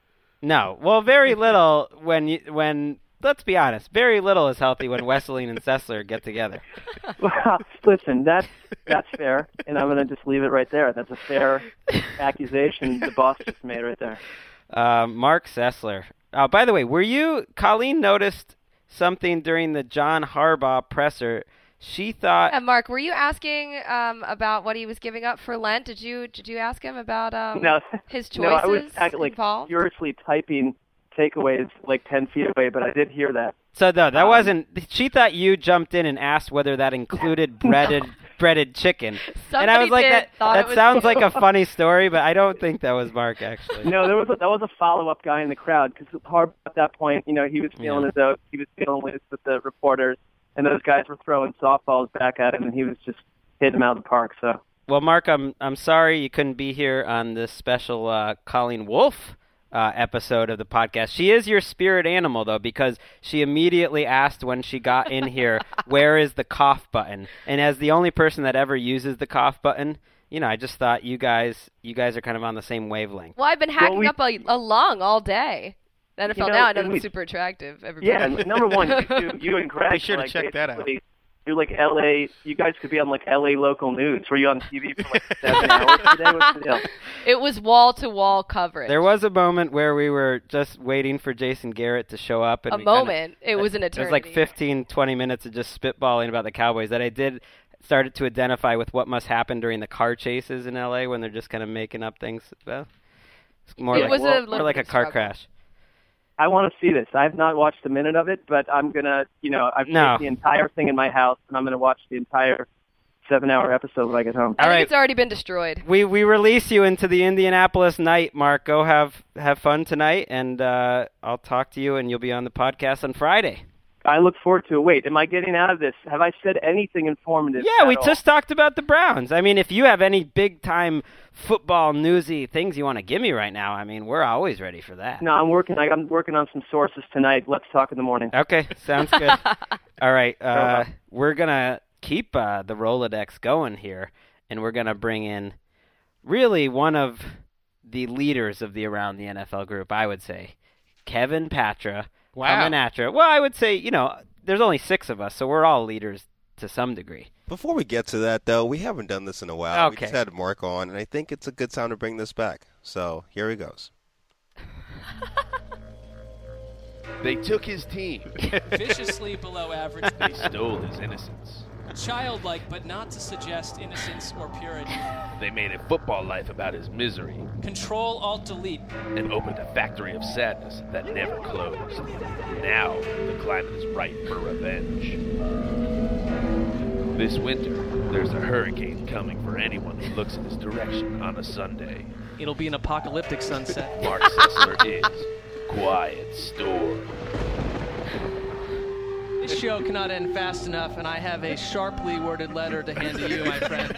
No. Well, very little when you when let's be honest, very little is healthy when Wesseling and Sessler get together. Well, listen, that's that's fair, and I'm going to just leave it right there. That's a fair accusation the boss just made right there. Uh, Mark Sessler. Uh, by the way, were you? Colleen noticed something during the John Harbaugh presser. She thought. And Mark, were you asking um, about what he was giving up for Lent? Did you did you ask him about um, no, his choices no, I was actually, like, involved? furiously typing takeaways like ten feet away, but I did hear that. So no, that um, wasn't. She thought you jumped in and asked whether that included breaded breaded chicken. Somebody and I was like, did, that, thought that it was sounds you. like a funny story, but I don't think that was Mark actually. No, there was a, that was a follow-up guy in the crowd because Harbaugh at that point, you know, he was feeling Yeah. as though he was feeling loose with the reporters, and those guys were throwing softballs back at him, and he was just hitting them out of the park. So. Well, Mark, I'm I'm sorry you couldn't be here on this special uh, Colleen Wolfe uh, episode of the podcast. She is your spirit animal, though, because she immediately asked when she got in here, where is the cough button? And as the only person that ever uses the cough button, you know, I just thought you guys you guys are kind of on the same wavelength. Well, I've been hacking we- up a, a lung all day. The N F L You know, now, I know and that's we- super attractive. Everybody. Yeah, and number one, you, you and Greg. They should have like, checked that out. basically- You're like L A. You guys could be on like L A local news. Were you on T V for like seven hours today? What's the deal? It was wall-to-wall coverage. There was a moment where we were just waiting for Jason Garrett to show up. And a we kinda- moment. It was an It was eternity. like fifteen, twenty minutes of just spitballing about the Cowboys that I did started to identify with what must happen during the car chases in L A when they're just kind of making up things. Well, it's more It like, was a more little like bit a of car struggle. crash. I want to see this. I have not watched a minute of it, but I'm gonna, you know, I've No. taped the entire thing in my house, and I'm gonna watch the entire seven-hour episode when I get home. I All think right. it's already been destroyed. We we release you into the Indianapolis night, Mark. Go have have fun tonight, and uh, I'll talk to you, and you'll be on the podcast on Friday. I look forward to it. Wait, am I getting out of this? Have I said anything informative? Yeah, at we all? just talked about the Browns. I mean, if you have any big-time football newsy things you want to give me right now, I mean, we're always ready for that. No, I'm working. I, I'm working on some sources tonight. Let's talk in the morning. Okay, sounds good. All right, uh, we're going to keep uh, the Rolodex going here, and we're going to bring in really one of the leaders of the Around the N F L group, I would say, Kevin Patra. Wow. Caminatra. Well, I would say, you know, there's only six of us, so we're all leaders to some degree. Before we get to that, though, we haven't done this in a while. We Okay. just had Mark on, and I think it's a good time to bring this back. So here he goes. They took his team. Viciously below average. They stole his innocence. Childlike, but not to suggest innocence or purity. They made a football life about his misery Control, Alt, Delete. and opened a factory of sadness that never closed. Now, the climate is ripe for revenge. This winter, there's a hurricane coming for anyone who looks in his direction on a Sunday. It'll be an apocalyptic sunset. Mark Sessler is Quiet Storm. This show cannot end fast enough, and I have a sharply worded letter to hand to you, my friend.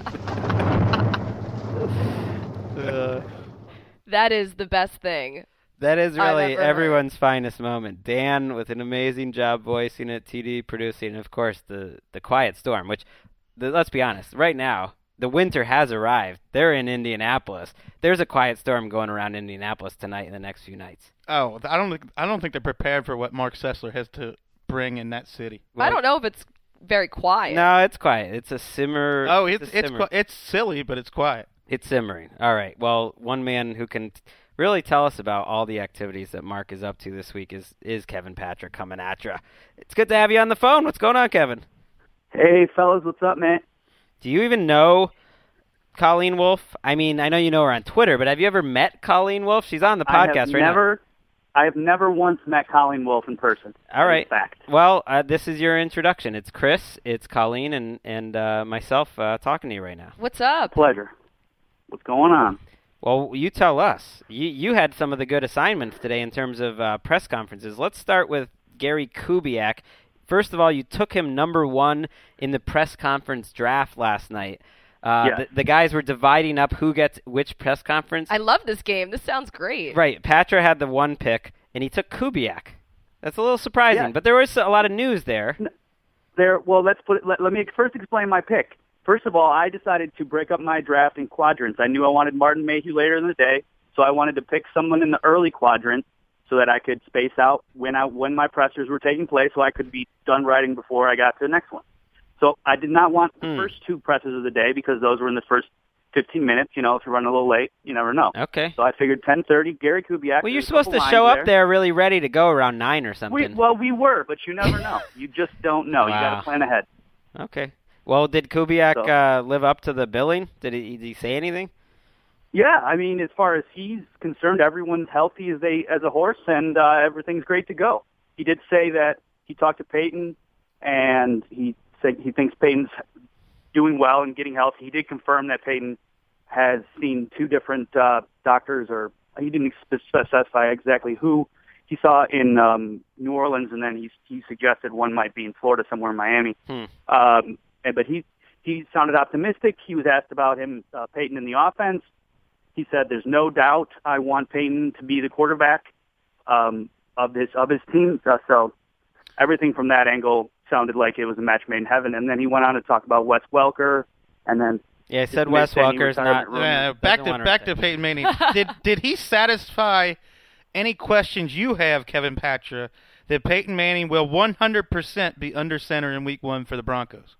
That is the best thing. That is I've really ever heard. everyone's finest moment. Dan with an amazing job voicing it, T D producing, and of course the the Quiet Storm. Which, the, let's be honest, right now the winter has arrived. They're in Indianapolis. There's a quiet storm going around Indianapolis tonight and the next few nights. Oh, I don't think I don't think they're prepared for what Mark Sessler has to bring in that city. I don't know if it's very quiet. No, it's quiet. It's a simmer. Oh, it's a it's simmer. qui- it's silly, but it's quiet. It's simmering. All right. Well, one man who can t- really tell us about all the activities that Mark is up to this week is, is Kevin Patrick coming at you. It's good to have you on the phone. What's going on, Kevin? Hey, fellas. What's up, man? Do you even know Colleen Wolfe? I mean, I know you know her on Twitter, but have you ever met Colleen Wolfe? She's on the podcast I have right never, now. I have never once met Colleen Wolfe in person. All right. In fact. Well, uh, this is your introduction. It's Chris, it's Colleen, and, and uh, myself uh, talking to you right now. What's up? Pleasure. What's going on? Well, you tell us. You you had some of the good assignments today in terms of uh, press conferences. Let's start with Gary Kubiak. First of all, you took him number one in the press conference draft last night. Uh, yeah. the, the guys were dividing up who gets which press conference. I love this game. This sounds great. Right. Patra had the one pick, and he took Kubiak. That's a little surprising, Yeah. but there was a lot of news there. There. Well, let's put it, let, let me first explain my pick. First of all, I decided to break up my draft in quadrants. I knew I wanted Martin Mayhew later in the day, so I wanted to pick someone in the early quadrant so that I could space out when I when my pressers were taking place, so I could be done writing before I got to the next one. So I did not want the Hmm. first two pressers of the day because those were in the first fifteen minutes. You know, if you're running a little late, you never know. Okay. So I figured ten thirty, Gary Kubiak. Well, you're there's a supposed to couple show lines up there really ready to go around nine or We, something. well, we were, but you never know. You just don't know. You got Wow. to plan ahead. Okay. Well, did Kubiak So- uh, live up to the billing? Did he, did he say anything? Yeah, I mean, as far as he's concerned, everyone's healthy as they as a horse, and uh, everything's great to go. He did say that he talked to Peyton, and he said he thinks Peyton's doing well and getting healthy. He did confirm that Peyton has seen two different uh, doctors, or he didn't spe- specify exactly who he saw in um, New Orleans, and then he he suggested one might be in Florida, somewhere in Miami. Hmm. Um, and, but he he sounded optimistic. He was asked about him, uh, Peyton, in the offense. He said, "There's no doubt I want Peyton to be the quarterback um, of his of his team." Uh, so everything from that angle sounded like it was a match made in heaven. And then he went on to talk about Wes Welker, and then Yeah, he said Just Wes mid-May Welker's not. retirement room. Yeah, back Doesn't to want to back retire. to Peyton Manning. did did he satisfy any questions you have, Kevin Patra, that Peyton Manning will one hundred percent be under center in Week One for the Broncos?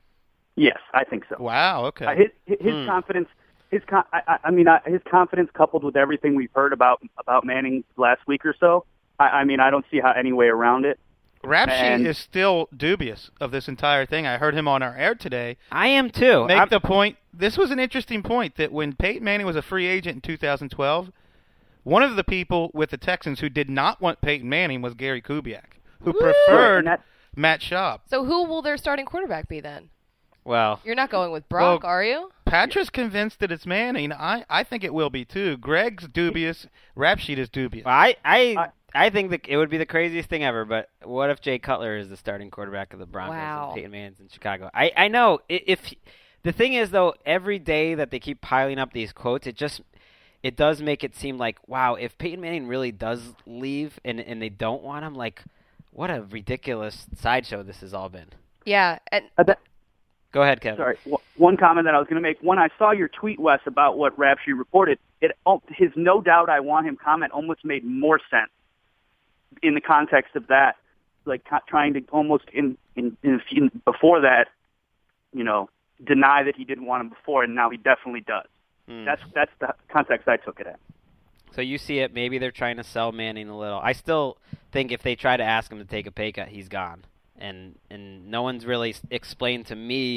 yes, I think so. Wow. Okay. Uh, his his Hmm. confidence, his con- I, I- I mean, uh, his confidence coupled with everything we've heard about about Manning last week or so. I, I mean, I don't see how any way around it. Rapshi and- is still dubious of this entire thing. I heard him on our air today I am too. make I'm- the point. This was an interesting point that when Peyton Manning was a free agent in two thousand twelve, one of the people with the Texans who did not want Peyton Manning was Gary Kubiak, who Woo! preferred And that- Matt Schaub. So who will their starting quarterback be then? well, You're not going with Brock, Well, are you? Patra's convinced that it's Manning. I, I think it will be too. Greg's dubious. Rap sheet is dubious. I I I- I think that it would be the craziest thing ever. But what if Jay Cutler is the starting quarterback of the Broncos Wow. and Peyton Manning's in Chicago? I I know I- if the thing is though, every day that they keep piling up these quotes, it just it does make it seem like wow, if Peyton Manning really does leave and and they don't want him, like what a ridiculous sideshow this has all been. Yeah, and Uh, that, Go ahead, Kevin. Sorry, w- one comment that I was going to make. When I saw your tweet, Wes, about what Rapshi reported, it oh, his "no doubt I want him" comment almost made more sense in the context of that, like co- trying to almost in, in, in, in before that, you know, deny that he didn't want him before, and now he definitely does. Hmm. That's that's the context I took it at. So you see it. Maybe they're trying to sell Manning a little. I still think if they try to ask him to take a pay cut, he's gone. And and no one's really s- explained to me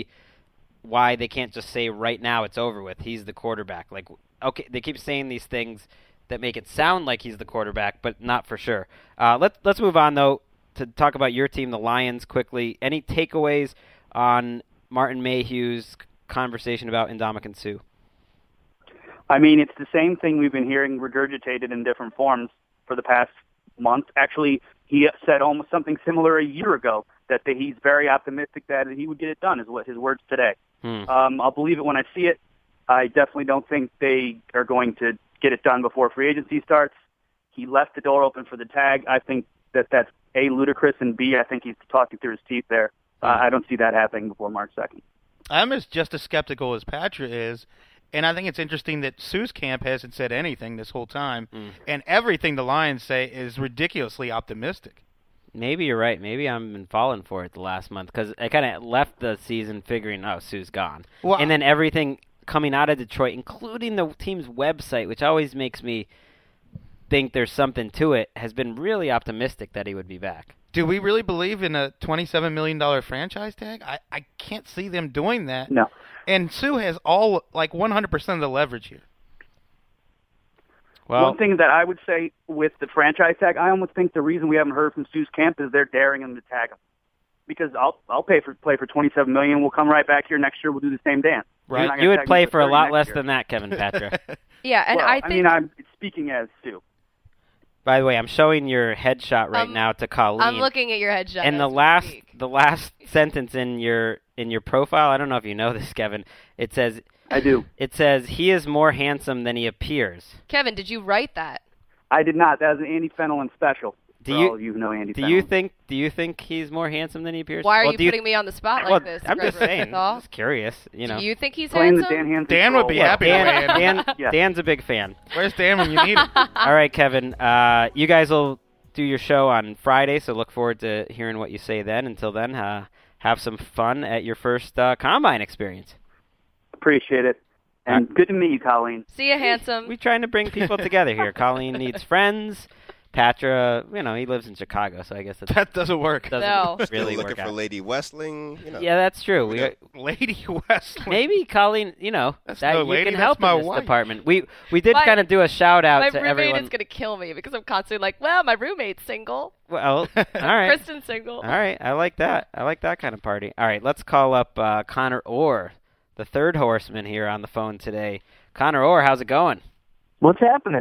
why they can't just say right now it's over with. He's the quarterback. Like, okay, they keep saying these things that make it sound like he's the quarterback, but not for sure. Uh, let's let's move on though to talk about your team, the Lions, quickly. Any takeaways on Martin Mayhew's conversation about Ndamukong Suh? I mean, it's the same thing we've been hearing regurgitated in different forms for the past month. Actually, he said almost something similar a year ago, that the, he's very optimistic that he would get it done, is what his words today. Hmm. Um, I'll believe it when I see it. I definitely don't think they are going to get it done before free agency starts. He left the door open for the tag. I think that that's A, ludicrous, and B, I think he's talking through his teeth there. Uh, I don't see that happening before March second. I'm as just as skeptical as Patra is, and I think it's interesting that Sue's camp hasn't said anything this whole time, Mm. and everything the Lions say is ridiculously optimistic. Maybe you're right. Maybe I've been falling for it the last month because I kind of left the season figuring, oh, Sue's gone. Well, and then everything coming out of Detroit, including the team's website, which always makes me think there's something to it, has been really optimistic that he would be back. Do we really believe in a twenty-seven million dollars franchise tag? I, I can't see them doing that. No. And Sue has all, like, one hundred percent of the leverage here. Well, One thing that I would say with the franchise tag, I almost think the reason we haven't heard from Sue's camp is they're daring him to tag him. Because I'll I'll pay for play for twenty-seven million dollars. We'll come right back here next year. We'll do the same dance. Right. You would play for a lot less than that, Kevin Patra. Yeah, and well, I think... I mean, I'm speaking as Sue. By the way, I'm showing your headshot right Um, now to Colleen. I'm looking at your headshot. And the as we last speak. the last sentence in your in your profile, I don't know if you know this, Kevin. It says I do. It says he is more handsome than he appears. Kevin, did you write that? I did not. That was an Andy Fenelon special. Do for you all of you who know Andy do Fenelon. you think do you think he's more handsome than he appears? Why are well, you do you putting me on the spot like well, this? I'm just Gregory saying. Thal? I'm just curious. You know. Do you think he's Playing handsome? the Dan Hansen Dan would be role. happy Dan, to weigh in. Dan, Yeah. Dan's a big fan. Where's Dan when you need him? All right, Kevin. Uh, you guys will do your show on Friday, so look forward to hearing what you say then. Until then, uh, have some fun at your first uh, combine experience. Appreciate it. And good to meet you, Colleen. See you, handsome. We're trying to bring people together here. Colleen needs friends. Patra, you know, he lives in Chicago, so I guess it That doesn't work. doesn't No. really Still looking work for out. Lady Westling. You know. Yeah, that's true. We Yeah. Lady West. maybe Colleen, you know, That's that no you lady, can that's help my in this wife. department. We we did My- kind of do a shout out My to roommate everyone. is going to kill me because I'm constantly like, well, my roommate's single. Well, all right. Kristen's single. All right, I like that. I like that kind of party. All right, let's call up uh, Connor Orr, the third horseman here on the phone today. Connor Orr, how's it going? What's happening?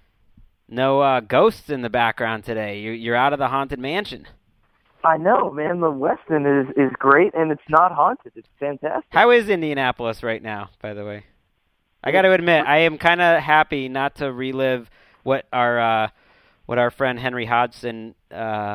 No uh, ghosts in the background today. You, you're out of the haunted mansion. I know, man. The Westin is is great, and it's not haunted. It's fantastic. How is Indianapolis right now, by the way? I got to admit, I am kind of happy not to relive what our uh, what our friend Henry Hodgson uh,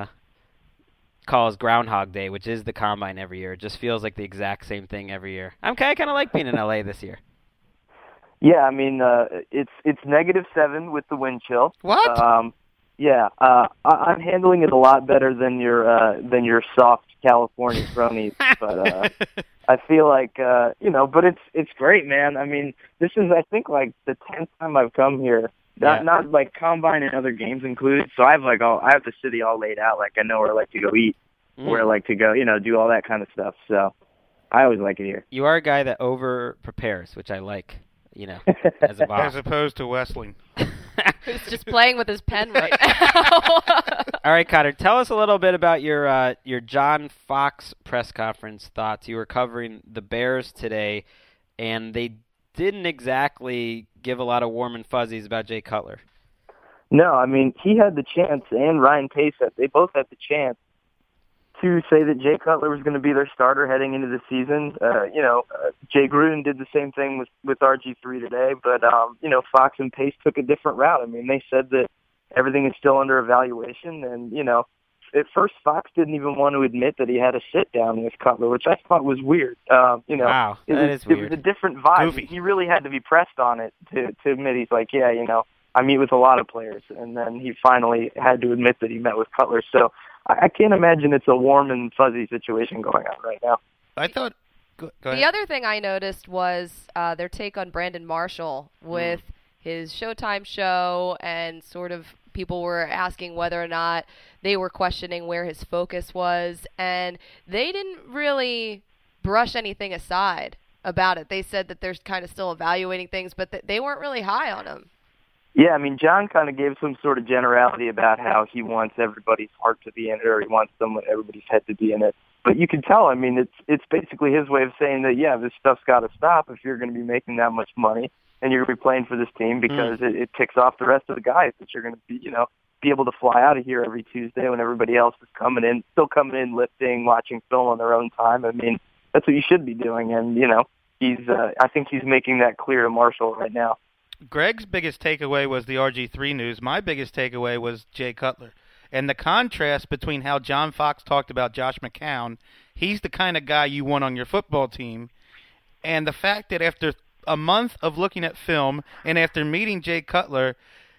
calls Groundhog Day, which is the Combine every year. It just feels like the exact same thing every year. I'm kind of like being in L A this year. Yeah, I mean, uh, it's it's negative seven with the wind chill. What? Um, yeah, uh, I, I'm handling it a lot better than your uh, than your soft California cronies, but uh, I feel like uh, you know. But it's it's great, man. I mean, this is I think like the tenth time I've come here. Not Yeah. not like combine and other games included. So I have like all I have the city all laid out. Like I know where I like to go eat, Mm. where I like to go, you know, do all that kind of stuff. So I always like it here. You are a guy that over prepares, which I like. You know, as a boss. As opposed to Westling. Who's just playing with his pen right now. All right, Cotter, tell us a little bit about your uh, your John Fox press conference thoughts. You were covering the Bears today, and they didn't exactly give a lot of warm and fuzzies about Jay Cutler. No, I mean, he had the chance, and Ryan Pace, they both had the chance to say that Jay Cutler was going to be their starter heading into the season. Uh, you know, uh, Jay Gruden did the same thing with, with R G three today, but, um, you know, Fox and Pace took a different route. I mean, they said that everything is still under evaluation, and, you know, at first Fox didn't even want to admit that he had a sit-down with Cutler, which I thought was weird. Um, you know, Wow, it that was, is it weird. was a different vibe. Goofy. He really had to be pressed on it to, to admit. He's like, yeah, you know, I meet with a lot of players, and then he finally had to admit that he met with Cutler. So I, I can't imagine it's a warm and fuzzy situation going on right now. I thought. Go, go The ahead. other thing I noticed was uh, their take on Brandon Marshall with Mm. his Showtime show, and sort of people were asking whether or not they were questioning where his focus was, and they didn't really brush anything aside about it. They said that they're kind of still evaluating things, but that they weren't really high on him. Yeah, I mean, John kind of gave some sort of generality about how he wants everybody's heart to be in it, or he wants someone, everybody's head to be in it. But you can tell, I mean, it's it's basically his way of saying that, yeah, this stuff's got to stop if you're going to be making that much money and you're going to be playing for this team, because mm. it, it ticks off the rest of the guys that you're going to be, you know, be able to fly out of here every Tuesday when everybody else is coming in, still coming in, lifting, watching film on their own time. I mean, that's what you should be doing. And, you know, he's, uh, I think he's making that clear to Marshall right now. Greg's biggest takeaway was the R G three news. My biggest takeaway was Jay Cutler. And the contrast between how John Fox talked about Josh McCown, he's the kind of guy you want on your football team, and the fact that after a month of looking at film and after meeting Jay Cutler,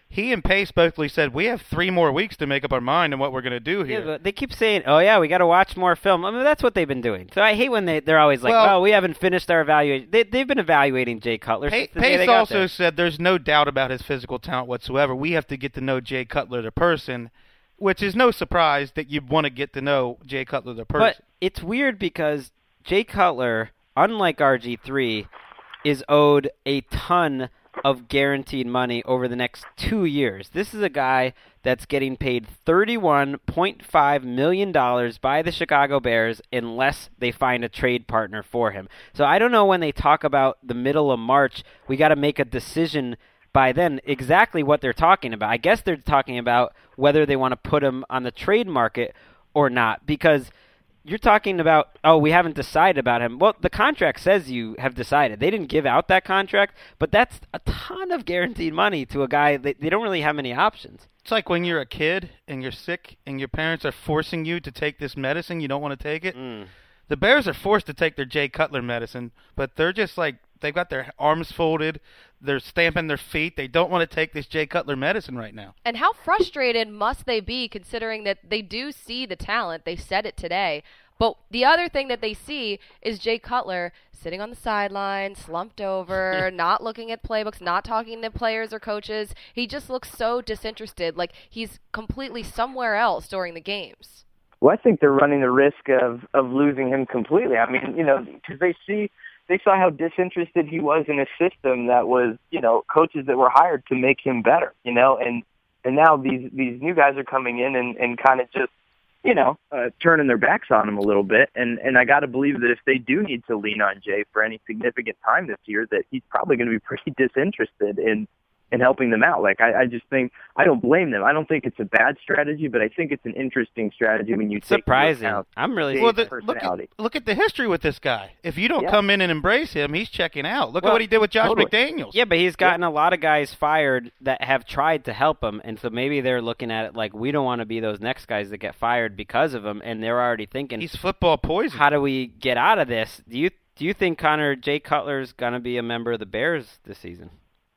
he and Pace both said, we have three more weeks to make up our mind on what we're going to do here. Yeah, but they keep saying, oh, yeah, we got to watch more film. I mean, that's what they've been doing. So I hate when they, they're always like, well, oh, we haven't finished our evaluation. They, they've been evaluating Jay Cutler. Pa- the Pace also there. said there's no doubt about his physical talent whatsoever. We have to get to know Jay Cutler, the person, which is no surprise that you want to get to know Jay Cutler, the person. But it's weird because Jay Cutler, unlike R G three, is owed a ton of guaranteed money over the next two years. This is a guy that's getting paid thirty-one point five million dollars by the Chicago Bears unless they find a trade partner for him. So I don't know when they talk about the middle of March, we got to make a decision by then exactly what they're talking about. I guess they're talking about whether they want to put him on the trade market or not, because you're talking about, oh, we haven't decided about him. Well, the contract says you have decided. They didn't give out that contract, but that's a ton of guaranteed money to a guy. They, they don't really have many options. It's like when you're a kid and you're sick and your parents are forcing you to take this medicine. You don't want to take it. Mm. The Bears are forced to take their Jay Cutler medicine, but they're just like, they've got their arms folded. They're stamping their feet. They don't want to take this Jay Cutler medicine right now. And how frustrated must they be considering that they do see the talent? They said it today. But the other thing that they see is Jay Cutler sitting on the sideline, slumped over, not looking at playbooks, not talking to players or coaches. He just looks so disinterested, like he's completely somewhere else during the games. Well, I think they're running the risk of, of losing him completely. I mean, you know, because they see they saw how disinterested he was in a system that was, you know, coaches that were hired to make him better, you know, and and now these these new guys are coming in and, and kind of just, you know, uh, turning their backs on him a little bit. And, and I got to believe that if they do need to lean on Jay for any significant time this year, that he's probably going to be pretty disinterested in, in helping them out. Like, I, I just think, I don't blame them. I don't think it's a bad strategy, but I think it's an interesting strategy when you take surprising. into account I'm really well, the, personality. Look at, look at the history with this guy. If you don't Yeah. come in and embrace him, he's checking out. Look Well, at what he did with Josh totally. McDaniels. Yeah, but he's gotten a lot of guys fired that have tried to help him, and so maybe they're looking at it like, we don't want to be those next guys that get fired because of him, and they're already thinking, He's football poison. how do we get out of this? Do you do you think, Connor, Jay Cutler's going to be a member of the Bears this season?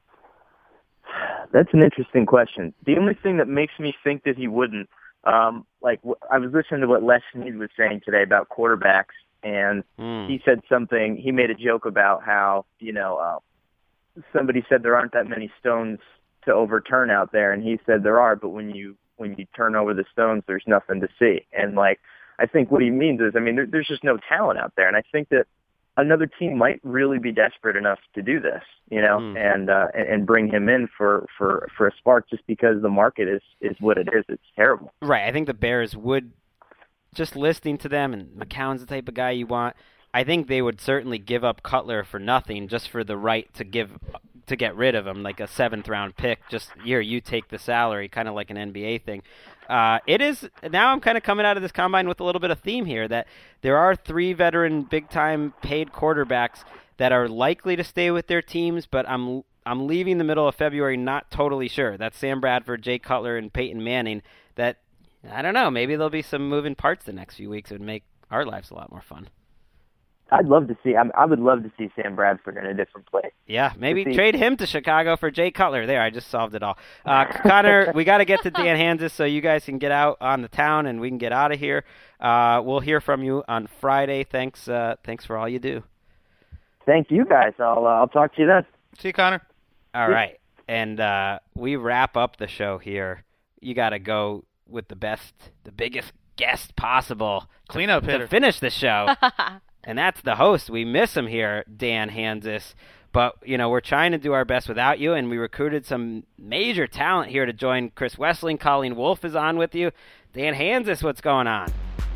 That's an interesting question. The only thing that makes me think that he wouldn't, um, like w- I was listening to what Les Snead was saying today about quarterbacks, and Mm. he said something. He made a joke about how, you know, uh, somebody said there aren't that many stones to overturn out there, and he said there are, but when you when you turn over the stones, there's nothing to see. And like, I think what he means is, I mean, there, there's just no talent out there, and I think that another team might really be desperate enough to do this, you know, Mm. and, uh, and and bring him in for, for, for a spark just because the market is, is what it is. It's terrible. Right. I think the Bears would, just listening to them, and McCown's the type of guy you want, I think they would certainly give up Cutler for nothing just for the right to give to get rid of him, like a seventh round pick. Just here, you take the salary, kind of like an N B A thing. Uh, it is now. I'm kind of coming out of this combine with a little bit of theme here that there are three veteran, big time paid quarterbacks that are likely to stay with their teams, but I'm I'm leaving the middle of February not totally sure. That's Sam Bradford, Jay Cutler, and Peyton Manning. That I don't know. Maybe there'll be some moving parts the next few weeks. It would make our lives a lot more fun. I'd love to see. I, I would love to see Sam Bradford in a different place. Yeah, maybe see. trade him to Chicago for Jay Cutler. There, I just solved it all. Uh, Connor, we got to get to Dan Hanzus so you guys can get out on the town and we can get out of here. Uh, we'll hear from you on Friday. Thanks, uh, thanks for all you do. Thank you, guys. I'll uh, I'll talk to you then. See you, Connor. All right, and uh, we wrap up the show here. You got to go with the best, the biggest guest possible. Cleanup to, hitter. to finish the show. And that's the host. We miss him here, Dan Hanzus. But, you know, we're trying to do our best without you, and we recruited some major talent here to join Chris Wessling. Colleen Wolfe is on with you. Dan Hanzus, what's going on?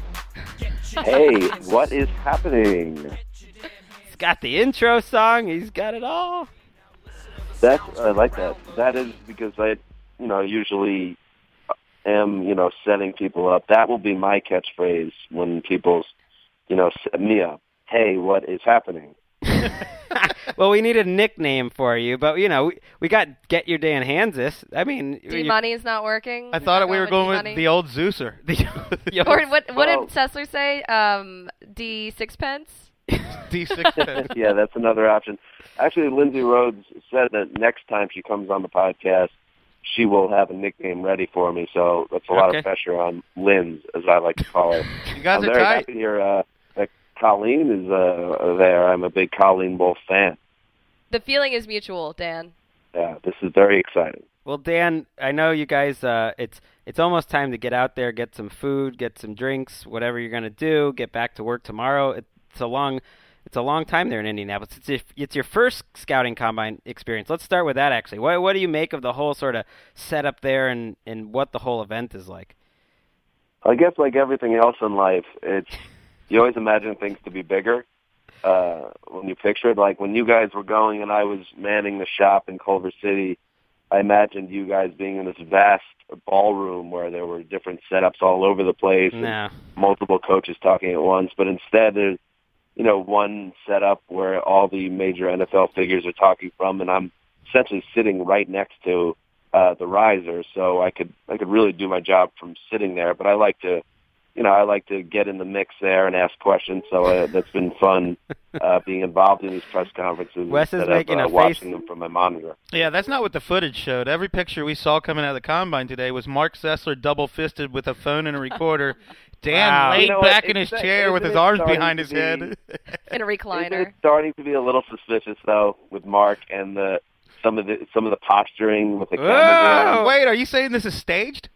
Hey, what is happening? He's got the intro song. He's got it all. That's, I like that. That is because I, you know, usually am, you know, setting people up. That will be my catchphrase when people's, you know, Mia, hey, what is happening? Well, we need a nickname for you, but, you know, we, we got Get Your Dan Hanzus. I mean... D-Money is not working? I thought we were going with D-Money? the old Zeuser. The, Or what, what Well- did Sessler say? Um, D Sixpence? D sixpence. Yeah, that's another option. Actually, Lindsay Rhodes said that next time she comes on the podcast, she will have a nickname ready for me. So that's a lot Okay. of pressure on Linz, as I like to call her. You guys I'm are very tight. happy to hear uh, that Colleen is uh, there. I'm a big Colleen Wolfe fan. The feeling is mutual, Dan. Yeah, this is very exciting. Well, Dan, I know you guys. Uh, it's it's almost time to get out there, get some food, get some drinks, whatever you're gonna do. Get back to work tomorrow. It's a long, it's a long time there in Indianapolis. It's if, it's your first scouting combine experience. Let's start with that. Actually, what what do you make of the whole sort of setup there, and, and what the whole event is like? I guess like everything else in life, it's you always imagine things to be bigger uh, when you picture it. Like when you guys were going and I was manning the shop in Culver City, I imagined you guys being in this vast ballroom where there were different setups all over the place No. and multiple coaches talking at once. But instead, there's you know one setup where all the major N F L figures are talking from, and I'm essentially sitting right next to uh, the riser, so I could I could really do my job from sitting there. But I like to, you know, I like to get in the mix there and ask questions. So uh, that's been fun uh, being involved in these press conferences Wes is instead making of uh, a face. watching them from my monitor. Yeah, that's not what the footage showed. Every picture we saw coming out of the combine today was Mark Sessler double-fisted with a phone and a recorder. Dan Wow. laid You know back what? in his It's- chair with isn't his it arms starting behind to his be- head. In a Isn't recliner. it starting to be a little suspicious though with Mark and the some of the some of the posturing with the cameras around? Whoa, wait, are you saying this is staged?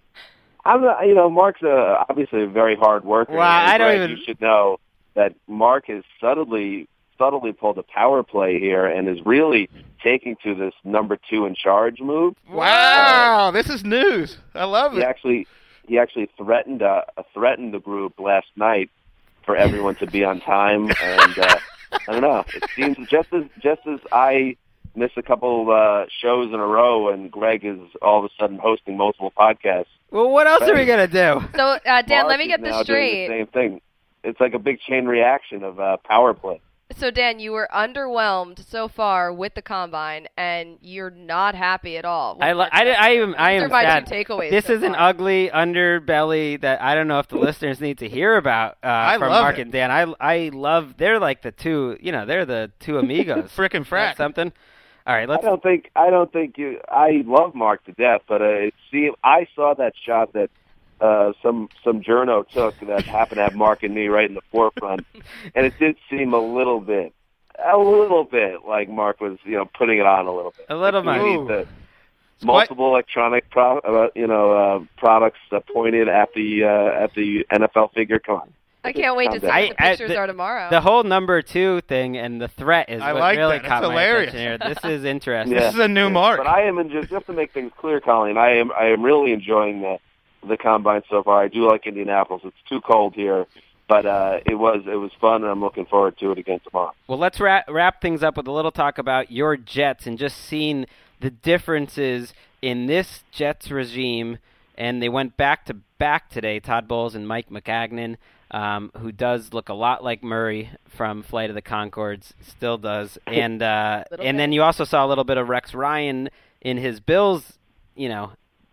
I'm not, you know, Mark's a, obviously a very hard worker. Wow, and I don't Greg, even- You should know that Mark has subtly, subtly pulled a power play here and is really taking to this number two in charge move. Wow, this is news. I love He it. actually, he actually threatened, uh, threatened the group last night for everyone to be on time, and uh, I don't know. It seems just as just as I miss a couple uh, shows in a row, and Greg is all of a sudden hosting multiple podcasts. Well, what else are we gonna do? So, uh, Dan, Mark let me is get now this doing straight. the same thing. It's like a big chain reaction of uh, power play. So, Dan, you were underwhelmed so far with the combine, and you're not happy at all. with I, li- Mark I, I am I These am are my sad. two takeaways This so is an far. ugly underbelly that I don't know if the listeners need to hear about uh, I from love Mark it. and Dan. I I love they're like the two you know they're the two amigos. Frickin' That's frack. something. All right, I let's. don't think I don't think you. I love Mark to death, but uh, it seemed I saw that shot that uh, some some journo took that happened to have Mark and me right in the forefront, and it did seem a little bit, a little bit like Mark was you know putting it on a little bit. A little Like, bit. we Ooh. need the multiple electronic pro, uh, you know uh, products uh, pointed at the uh, at the N F L figure. Come on. I can't wait to see I- what the I- pictures the- are tomorrow. The whole number two thing and the threat is I what like really that. That's caught my hilarious. attention here. This is interesting. Yeah. This is a new Mark. But I am in just just to make things clear, Colleen. I am I am really enjoying the the combine so far. I do like Indianapolis. It's too cold here, but uh, it was it was fun, and I'm looking forward to it again tomorrow. Well, let's wrap, wrap things up with a little talk about your Jets and just seeing the differences in this Jets regime. And they went back to back today, Todd Bowles and Mike McGagnon, um, who does look a lot like Murray from Flight of the Conchords, still does. And uh, Little and bit. then you also saw a little bit of Rex Ryan in his Bills, you know,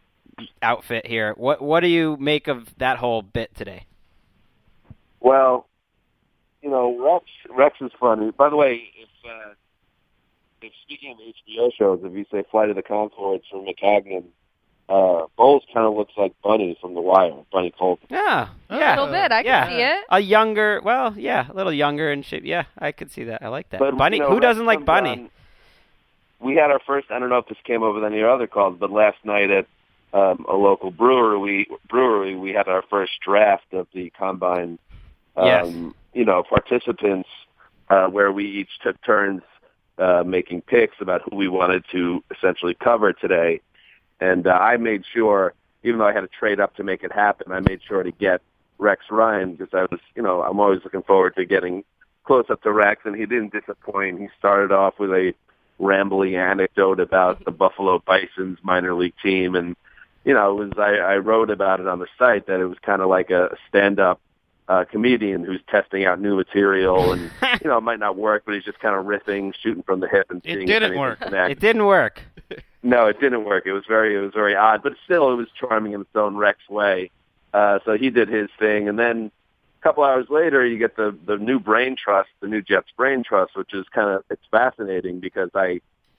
outfit here. What what do you make of that whole bit today? Well, you know, Rex Rex is funny. By the way, if uh, if speaking of H B O shows, if you say Flight of the Conchords from McCagnon, uh, Bowles kind of looks like Bunny from The Wire, Bunny Colton. Yeah, a yeah, little bit. I can yeah. see it. A younger, well, yeah, a little younger in shape. Yeah, I could see that. I like that. But, Bunny, you know, who Rex doesn't like comes Bunny? on- we had our first. I don't know if this came up with any other calls, but last night at um, a local brewery, we, brewery, we had our first draft of the combine. Um, Yes. You know, participants uh, where we each took turns uh, making picks about who we wanted to essentially cover today. And uh, I made sure, even though I had to trade up to make it happen, I made sure to get Rex Ryan because I was, you know, I'm always looking forward to getting close up to Rex, and he didn't disappoint. He started off with a rambling anecdote about the Buffalo Bison's minor league team, and you know, it was I, I wrote about it on the site that it was kind of like a stand-up uh, comedian who's testing out new material, and you know, it might not work, but he's just kind of riffing, shooting from the hip, and It seeing if didn't anything work. connects. It didn't work. No, it didn't work. It was very, it was very odd, but still, it was charming in its own Rex way. Uh, so he did his thing, and then a couple hours later, you get the the new brain trust, the new Jets brain trust, which is kind of it's fascinating because I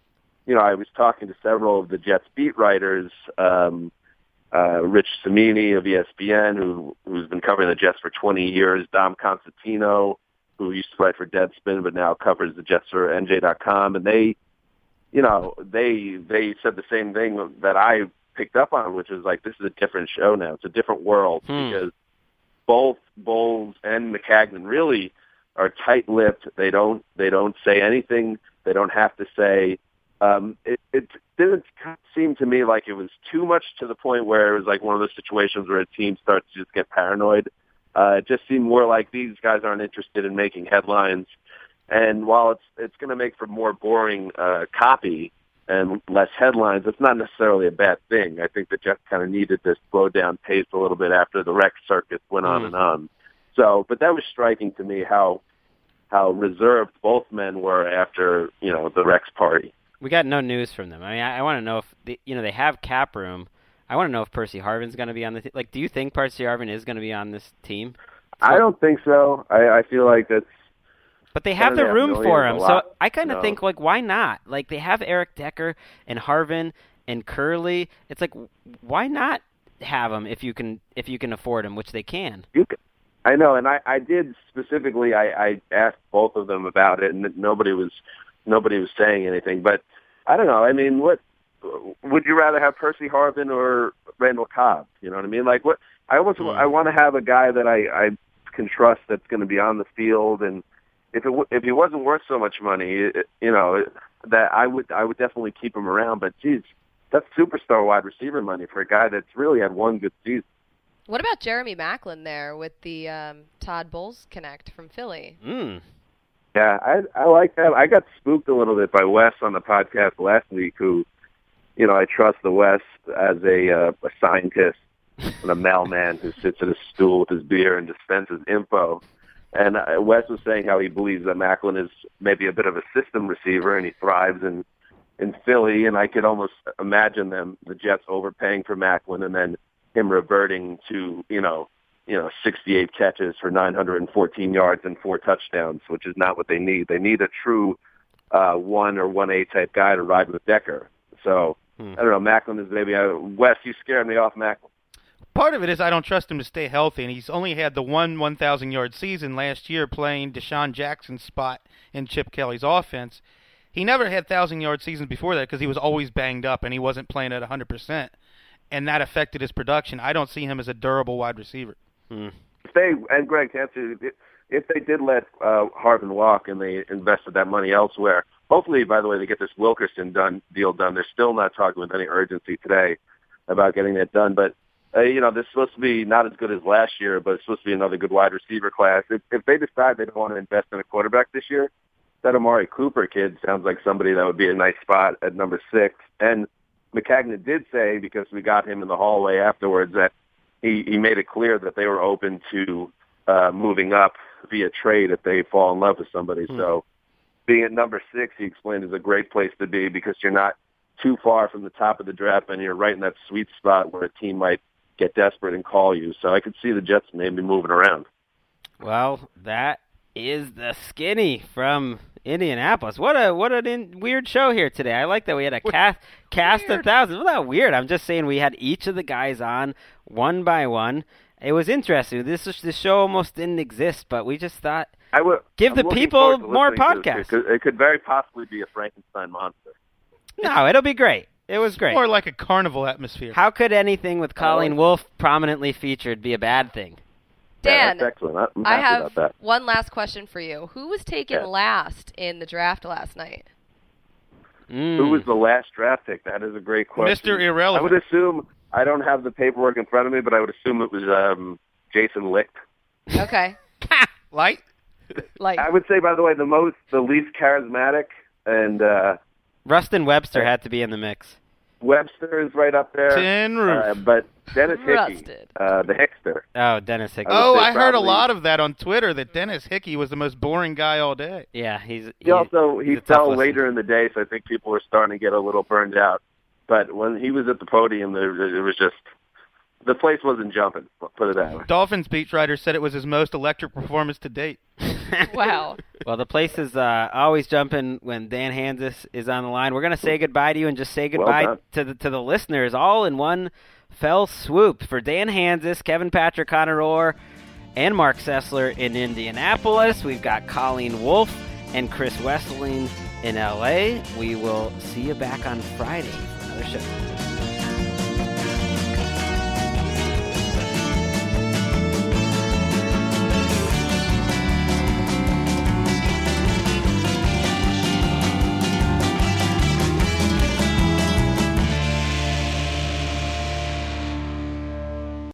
you know, I was talking to several of the Jets beat writers, um, uh, Rich Cimini of E S P N, who, who's been covering the Jets for twenty years, Dom Constantino, who used to write for Deadspin but now covers the Jets for N J dot com, and they, you know, they they said the same thing that I picked up on, which is like, this is a different show now. It's a different world Hmm. because both Bowles and Maccagnan really are tight-lipped. They don't they don't say anything. They don't have to say. Um, it, it didn't seem to me like it was too much to the point where it was like one of those situations where a team starts to just get paranoid. Uh, it just seemed more like these guys aren't interested in making headlines. And while it's it's going to make for more boring uh, copy and less headlines, it's not necessarily a bad thing. I think the Jets kind of needed to slow down pace a little bit after the Rex circus went on Mm. and on. So, but that was striking to me how how reserved both men were after, you know, the Rex party. We got no news from them. I mean, I, I want to know if they, you know they have cap room. I want to know if Percy Harvin's going to be on the team. Like, do you think Percy Harvin is going to be on this team? I don't think so. I, I feel like that's. But they have seven the and a half room million for is a him, so lot. I kind of No. think like, why not? Like, they have Eric Decker and Harvin and Curley. It's like, why not have them if you can if you can afford them, which they can. You can, I know, and I, I did specifically. I, I asked both of them about it, and nobody was nobody was saying anything. But I don't know. I mean, what would you rather have, Percy Harvin or Randall Cobb? You know what I mean? Like, what I almost Mm. I want to have a guy that I, I can trust that's going to be on the field, and if it w- if he wasn't worth so much money, it, you know, that I would I would definitely keep him around. But geez, that's superstar wide receiver money for a guy that's really had one good season. What about Jeremy Maclin there with the um, Todd Bowles connect from Philly? Mm. Yeah, I I like that. I got spooked a little bit by Wes on the podcast last week, who, you know, I trust the Wes as a uh, a scientist and a mailman who sits at a stool with his beer and dispenses info. And uh, Wes was saying how he believes that Maclin is maybe a bit of a system receiver, and he thrives in in Philly. And I could almost imagine them, the Jets, overpaying for Maclin, and then him reverting to, you know, you know, sixty-eight catches for nine hundred fourteen yards and four touchdowns, which is not what they need. They need a true uh, one or one A type guy to ride with Decker. So Hmm. I don't know. Maclin is maybe uh, Wes. You scared me off, Maclin. Part of it is I don't trust him to stay healthy, and he's only had the one one thousand yard season last year playing Deshaun Jackson's spot in Chip Kelly's offense. He never had one thousand yard seasons before that because he was always banged up and he wasn't playing at one hundred percent, and that affected his production. I don't see him as a durable wide receiver. Hmm. If they and Greg, to answer you, if they did let uh, Harvin walk and they invested that money elsewhere, hopefully, by the way, they get this Wilkerson done deal done. They're still not talking with any urgency today about getting that done, but. Uh, you know, this is supposed to be not as good as last year, but it's supposed to be another good wide receiver class. If, if they decide they don't want to invest in a quarterback this year, that Amari Cooper kid sounds like somebody that would be a nice spot at number six. And Maccagnan did say, because we got him in the hallway afterwards, that he, he made it clear that they were open to uh, moving up via trade if they fall in love with somebody. Hmm. So being at number six, he explained, is a great place to be because you're not too far from the top of the draft and you're right in that sweet spot where a team might get desperate and call you. So I could see the Jets maybe moving around. Well, that is the skinny from Indianapolis. What a what an in, weird show here today. I like that we had a cast cast of thousands. Well, not weird. I'm just saying we had each of the guys on one by one. It was interesting. This is, this show almost didn't exist, but we just thought I would give I'm the looking people forward to more listening to podcasts. It, could, it could very possibly be a Frankenstein monster. No, it'll be great. It was great. More like a carnival atmosphere. How could anything with Colleen like Wolfe prominently featured be a bad thing? Yeah, Dan, that's excellent. I'm I happy have about that. one last question for you. Who was taken Yeah. last in the draft last night? Mm. Who was the last draft pick? That is a great question. Mister Irrelevant. I would assume, I don't have the paperwork in front of me, but I would assume it was um, Jason Licht. Okay. Light? Like I would say, by the way, the most, the least charismatic, and uh, Rustin Webster had to be in the mix. Webster is right up there. Tin Roof. Uh, but Dennis Hickey, Rusted. uh, the Hickster. Oh, Dennis Hickey. I would Oh, say I heard a probably- lot of that on Twitter, that Dennis Hickey was the most boring guy all day. Yeah, he's He also he's he a tough fell listen. later in the day, so I think people were starting to get a little burned out. But when he was at the podium, there it was just the place wasn't jumping. Put it that way. Dolphins beat writer said it was his most electric performance to date. Wow. Well, the place is uh, always jumping when Dan Hanzus is on the line. We're going to say goodbye to you and just say goodbye Well to the to the listeners all in one fell swoop. For Dan Hanzus, Kevin Patrick Connor Orr, and Mark Sessler in Indianapolis, we've got Colleen Wolfe and Chris Wessling in L A. We will see you back on Friday for another show.